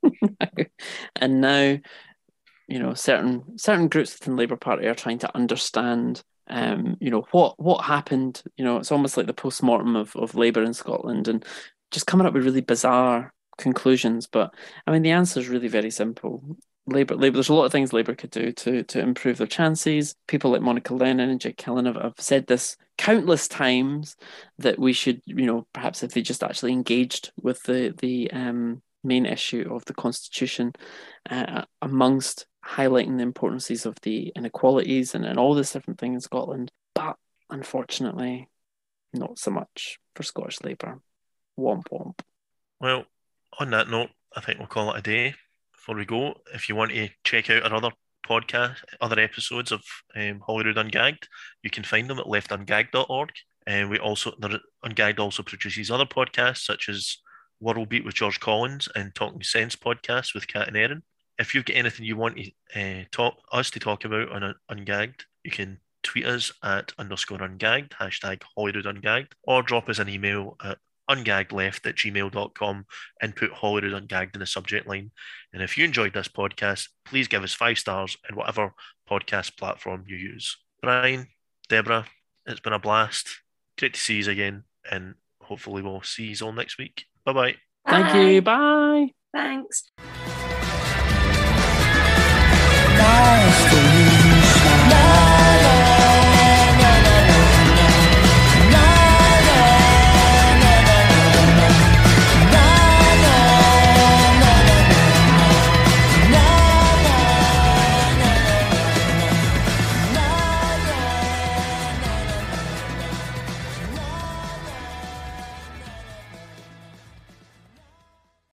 And now, you know, certain certain groups within the Labour Party are trying to understand, um, you know, what what happened. You know, it's almost like the post-mortem of, of Labour in Scotland, and just coming up with really bizarre conclusions. But I mean, the answer is really very simple. Labour, Labour. There's a lot of things Labour could do to to improve their chances. People like Monica Lennon and Jake Killen have, have said this countless times, that we should, you know, perhaps if they just actually engaged with the the um, main issue of the Constitution, uh, amongst highlighting the importances of the inequalities and, and all this different thing in Scotland. But unfortunately, not so much for Scottish Labour. Womp womp. Well, on that note, I think we'll call it a day. Before we go, if you want to check out our other podcast, other episodes of um, Holyrood Ungagged, you can find them at left ungagged dot org. And we also, Ungagged also produces other podcasts such as World Beat with George Collins and Talking Sense podcast with Kat and Erin. If you've got anything you want to uh, talk us to talk about on Ungagged, you can tweet us at underscore ungagged, hashtag Holyrood Ungagged, or drop us an email at ungaggedleft at gmail dot com and put Holyrood Ungagged in the subject line. And if you enjoyed this podcast, please give us five stars in whatever podcast platform you use. Brian, Deborah, it's been a blast. Great to see you again, and hopefully we'll see you all next week. Bye-bye. Thank you. Bye. Thanks. Nice to meet